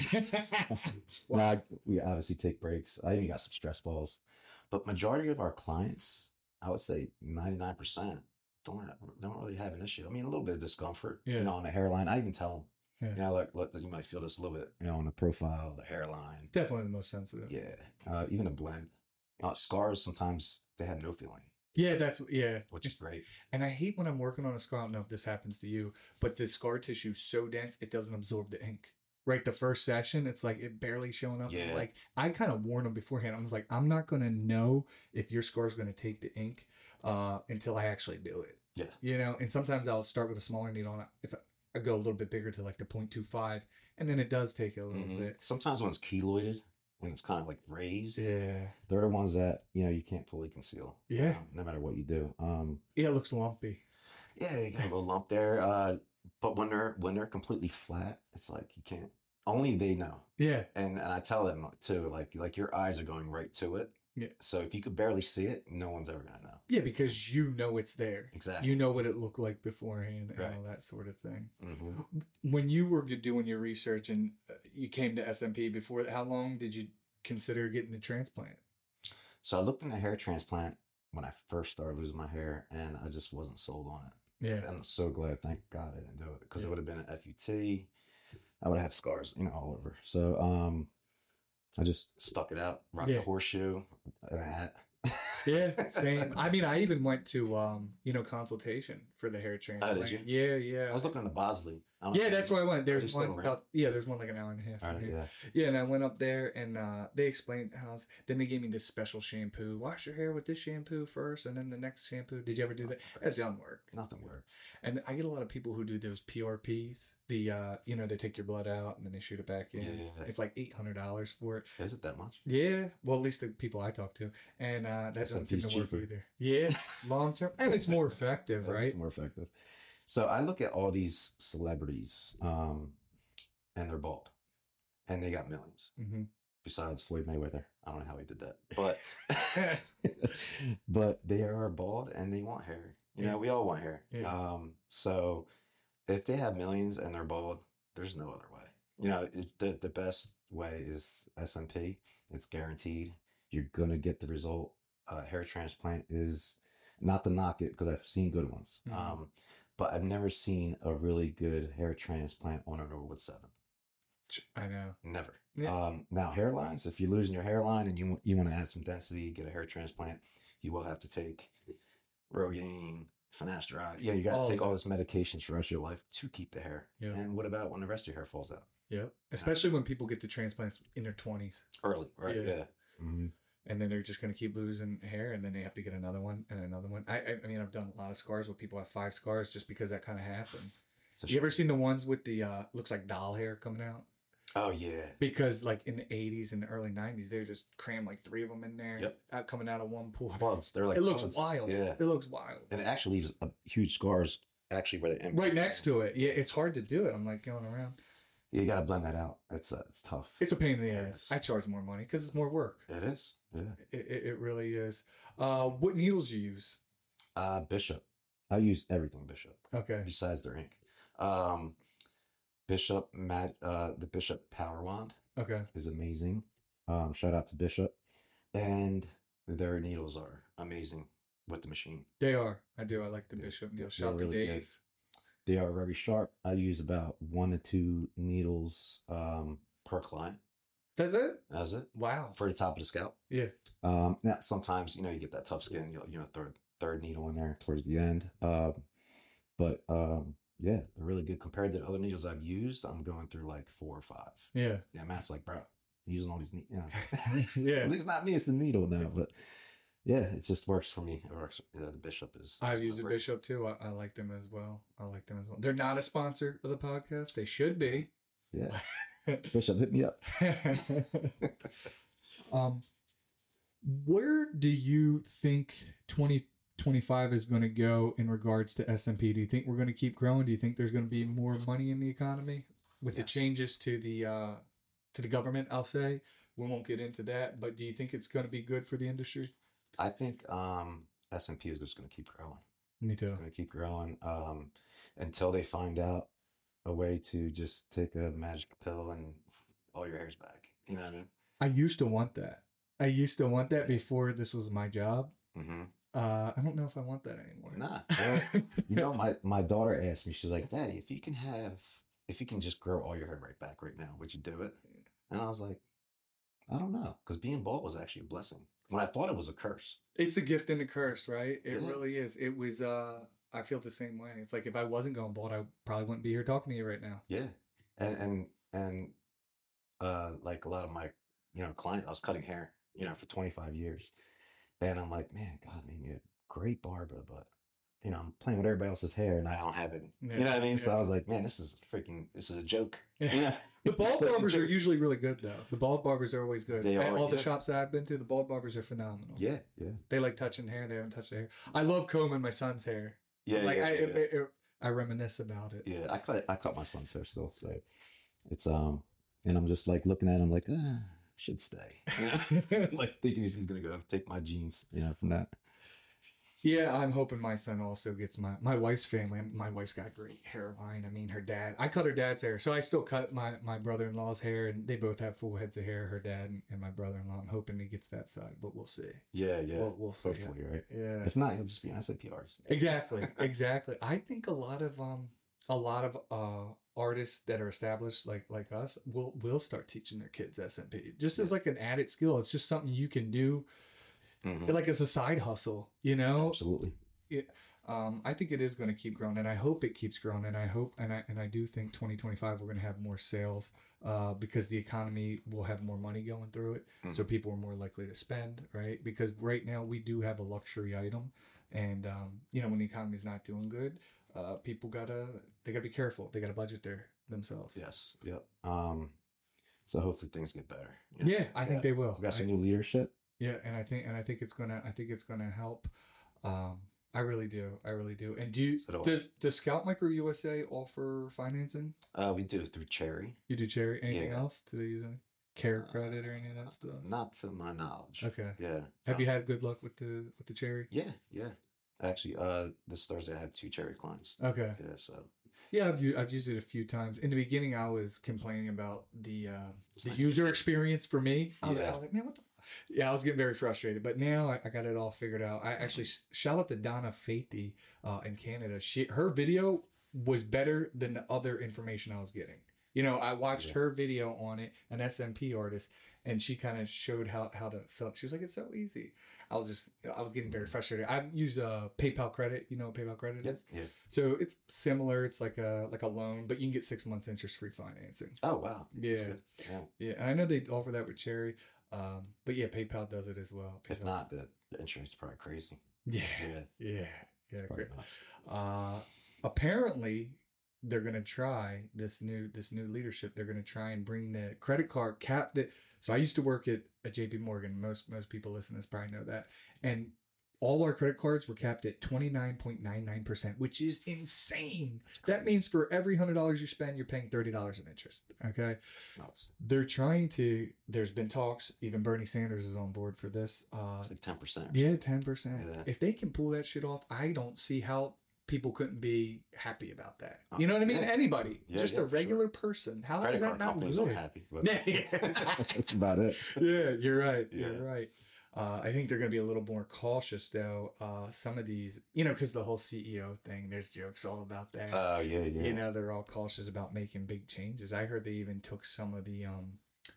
Well, I, we obviously take breaks. I even got some stress balls, but majority of our clients, I would say ninety-nine percent don't have, don't really have an issue. I mean, a little bit of discomfort, Yeah. you know, on the hairline. I even tell them, Yeah. you know, like, look, you might feel this a little bit, you know, on the profile, the hairline. Definitely the most sensitive. Yeah, uh, even a blend. You know, scars sometimes they have no feeling, Yeah, that's yeah. which is great. And I hate when I'm working on a scar. I don't know if this happens to you, but the scar tissue is so dense it doesn't absorb the ink. Right, the first session, it's like it barely showing up. Yeah. Like I kind of warned them beforehand. I was like, I'm not gonna know if your scar is gonna take the ink uh, until I actually do it. Yeah. You know, and sometimes I'll start with a smaller needle, and if I go a little bit bigger to like the point two five, and then it does take a little Mhm. bit. Sometimes when it's keloided, when it's kind of like raised, Yeah. they're the ones that you know you can't fully conceal. you Yeah. know, no matter what you do. Um, Yeah, it looks lumpy. yeah, you got a little lump there. Uh, but when they're when they're completely flat, it's like you can't. Only they know, Yeah. and and I tell them too. Like like your eyes are going right to it. Yeah. So if you could barely see it, no one's ever gonna know. Yeah, because you know it's there. Exactly. You know what it looked like beforehand and Right. all that sort of thing. hmm When you were doing your research and uh, you came to S M P before, how long did you consider getting the transplant? So I looked into hair transplant when I first started losing my hair, and I just wasn't sold on it. Yeah. I'm so glad, thank God I didn't do it, because Yeah. it would have been an F U T. I would have had scars, you know, all over. So um, I just stuck it out, rocked Yeah. a horseshoe and a hat. Yeah, same. I mean, I even went to um, you know, consultation for the hair transplant. Oh, did you? Yeah, yeah. I was looking into Bosley. I don't know Yeah, if that's you- where I went. are they There's still one around? about yeah, there's one like an hour and a half. All from right, here. yeah. Yeah, and I went up there and uh, they explained how. Then they gave me this special shampoo. Wash your hair with this shampoo first, and then the next shampoo. Did you ever do that? That doesn't work. Nothing works. And I get a lot of people who do those P R Ps. The uh, you know, they take your blood out and then they shoot it back in. Yeah, yeah, yeah. It's like eight hundred dollars for it. Is it that much? Yeah, well, at least the people I talk to, and uh, that doesn't seem S&P's to work cheaper. either. Yeah, long term, and it's more effective, Yeah, right? More effective. So I look at all these celebrities, um, and they're bald, and they got millions. Mm-hmm. Besides Floyd Mayweather, I don't know how he did that, but but they are bald and they want hair. You know, we all want hair. Yeah. Um, so if they have millions and they're bald, there's no other way. You know, it's the the best way is S M P. It's guaranteed. You're gonna get the result. Uh, hair transplant is not to knock it because I've seen good ones. Mhm. Um, but I've never seen a really good hair transplant on a Norwood Seven. I know. Never. Yeah. Um, now hairlines, if you're losing your hairline and you you want to add some density, get a hair transplant, you will have to take Rogaine, finasteride. Yeah, you got to All take of all this medications for the rest of your life to keep the hair. Yeah. And what about when the rest of your hair falls out? Yep. Especially when people get the transplants in their twenties, Early, right? Yeah. Yeah. hmm and then they're just going to keep losing hair, and then they have to get another one and another one. I, I, I mean, I've done a lot of scars where people have five scars just because that kind of happened. It's a You ever sh- seen the ones with the uh, looks like doll hair coming out? Oh yeah. Because like in the eighties and the early nineties, they just cram like three of them in there, Yep. out coming out of one pool. Bugs. They're like it looks bugs. wild. Yeah. It looks wild. And it actually leaves a huge scars actually where they Right next to it. Yeah, it's hard to do it. I'm like going around. You got to blend that out. It's uh, it's tough. It's a pain in the It ass. is. I charge more money because it's more work. It is. Yeah. It, it, it really is. Uh, what needles you use? Uh, Bishop. I use everything Bishop. Okay. Besides their ink. Um, Bishop, Mag, uh, the Bishop Power Wand Okay. is amazing. Um, shout out to Bishop. And their needles are amazing with the machine. They are. I do. I like the Yeah, Bishop they're- needles. they're Shout out to really good. Dave. They are very sharp. I use about one to two needles um, per client. That's it? That's it. Wow. For the top of the scalp. Yeah. Um, now sometimes, you know, you get that tough skin, you'll, you know, throw a third needle in there towards the end. Um, but um, yeah, they're really good compared to the other needles I've used. I'm going through like four or five. Yeah. Yeah, Matt's like, bro, you're using all these, ne-. Yeah. Yeah. At least not me, it's the needle now. But yeah, it just works for me. It works. Yeah, the Bishop is. I've is used the great. Bishop too. I, I like them as well. I like them as well. They're not a sponsor of the podcast. They should be. Yeah, Bishop, hit me up. um, where do you think twenty twenty-five is going to go in regards to S and P? Do you think we're going to keep growing? Do you think there's going to be more money in the economy with Yes. the changes to the uh, to the government? I'll say we won't get into that, but do you think it's going to be good for the industry? I think um, S and P is just going to keep growing. Me too. It's going to keep growing um, until they find out a way to just take a magic pill and all your hair's back. You know what I mean? I used to want that. I used to want that before this was my job. Mm-hmm. Uh, I don't know if I want that anymore. Nah. Well, you know, my, my daughter asked me, she's like, Daddy, if you can have, if you can just grow all your hair right back right now, would you do it? And I was like, I don't know. Because being bald was actually a blessing. When I thought it was a curse. It's a gift and a curse, right? It Yeah. really is. It was, uh, I feel the same way. It's like if I wasn't going bald, I probably wouldn't be here talking to you right now. Yeah. And, and, and, uh, like a lot of my, you know, clients, I was cutting hair, you know, for twenty-five years. And I'm like, man, God made me a great barber, but, you know, I'm playing with everybody else's hair and I don't have it. Yeah. You know what I mean? So Yeah. I was like, man, this is freaking, this is a joke. You know? The bald It's like a barbers are joke. usually really good, though. The bald barbers are always good. They At are, all the yeah. shops that I've been to, the bald barbers are phenomenal. Yeah, yeah. They like touching hair. They haven't touched their hair. I love combing my son's hair. Yeah, like yeah, I, yeah. it- it- I reminisce about it. Yeah, I cut I cut my son's hair still, so it's um, and I'm just like looking at him like, ah, I should stay, you know? Like thinking if he's gonna go take my jeans, you know, from that. Yeah, I'm hoping my son also gets my my wife's family. My wife's got a great hairline. I mean, her dad. I cut her dad's hair, so I still cut my my brother-in-law's hair, and they both have full heads of hair. Her dad and, and my brother-in-law. I'm hoping he gets that side, but we'll see. Yeah, yeah. We'll, we'll see. Hopefully, right? Yeah. If not, he'll just be an S A P artist. Exactly. Exactly. I think a lot of um a lot of uh artists that are established like like us will will start teaching their kids S M P just as like an added skill. It's just something you can do. Mhm. like it's a side hustle, you know? Absolutely. It, um, I think it is going to keep growing, and I hope it keeps growing, and I hope, and I and I do think twenty twenty-five we're going to have more sales, uh, because the economy will have more money going through it, so Mhm. people are more likely to spend, right? Because right now we do have a luxury item, and um, you know, when the economy's not doing good, uh, people gotta they gotta be careful. They gotta budget their themselves. Yes. Yep. Um, so hopefully things get better. you know? Yeah, I think they will. We got some I- new leadership. Yeah, and I think and I think it's gonna I think it's gonna help. Um, I really do. I really do. And do you So do I. does does Scout Micro U S A offer financing? Uh, we do through Cherry. You do Cherry? Anything Yeah. else? Do they use any care credit or any of that stuff? Not to my knowledge. Okay. Yeah. Have Uh, you had good luck with the with the Cherry? Yeah. Yeah. Actually, uh, this Thursday I had two Cherry clients. Okay. Yeah. So Yeah, I've used, I've used it a few times. In the beginning, I was complaining about the uh, It's the nice to user hear. experience for me. I was, I Yeah. was like, man, what the? Yeah, I was getting very frustrated. But now I, I got it all figured out. I actually s- shout out to Donna Faithy uh, in Canada. She her video was better than the other information I was getting. You know, I watched Yeah. her video on it, an S M P artist, and she kind of showed how, how to fill up. She was like, it's so easy. I was just, I was getting very frustrated. I use uh, PayPal credit. You know what PayPal credit yep. is? Yeah. So it's similar. It's like a like a loan, but you can get six months interest free financing. Oh wow. That's Yeah. good. Yeah. Yeah, and I know they offer that with Cherry, um, but yeah, PayPal does it as well. If PayPal- not, the, the insurance is probably crazy. yeah, Yeah. yeah, It's yeah. probably Great. nuts. Uh, apparently, they're gonna try this new this new leadership. They're gonna try and bring the credit card cap that. So I used to work at, at J P Morgan. Most most people listening to this probably know that, and all our credit cards were capped at twenty-nine point nine nine percent, which is insane. That means for every one hundred dollars you spend, you're paying thirty dollars in interest. Okay. It's nuts. They're trying to, there's been talks, even Bernie Sanders is on board for this. Uh, It's like ten percent. yeah, ten percent. Yeah. If they can pull that shit off, I don't see how people couldn't be happy about that. You know what I mean? Yeah. Anybody, Yeah, just yeah, a for regular person. How Credit is that card not companies good? aren't happy. But Yeah. that's about it. Yeah, you're right. Yeah. You're right. Uh, I think they're going to be a little more cautious, though. Uh, some of these, you know, because the whole C E O thing, there's jokes all about that. Oh yeah, yeah. You know, they're all cautious about making big changes. I heard they even took some of the, um,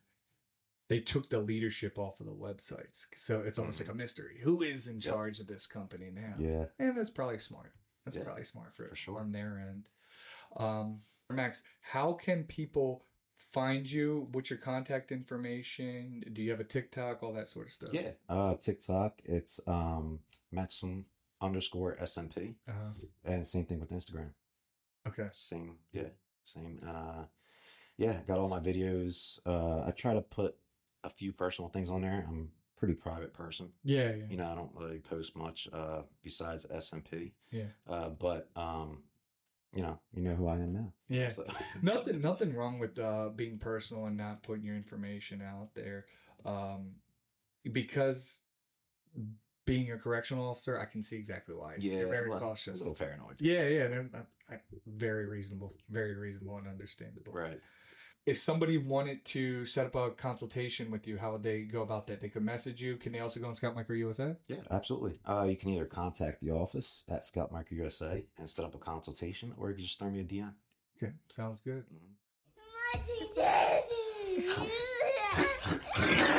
they took the leadership off of the websites. So it's almost like a mystery. Who is in Yep. charge of this company now? Yeah. And that's probably smart. That's Yeah, probably smart for, for sure. on their end. Um, Max, how can people find you? What's your contact information? Do you have a TikTok? All that sort of stuff. Yeah. Uh, TikTok. It's um maximum underscore S M P, Uh, and same thing with Instagram. okay. Same. Yeah. Same. And uh, yeah, got all my videos. Uh, I try to put a few personal things on there. I'm a pretty private person. Yeah. Yeah. You know, I don't really post much uh besides S M P. Yeah. Uh, but um, you know, you know who I am now. Yeah. So. nothing nothing wrong with uh being personal and not putting your information out there, um because being a correctional officer, I can see exactly why. Yeah, You're very well, cautious. A little paranoid. Yeah, yeah, they're not- I- very reasonable, very reasonable and understandable. Right. If somebody wanted to set up a consultation with you, how would they go about that? They could message you. Can they also go on Scout Micro U S A? Yeah, absolutely. Uh, you can either contact the office at Scout Micro U S A and set up a consultation, or you can just throw me a D M. Okay, sounds good. Mhm. Daddy.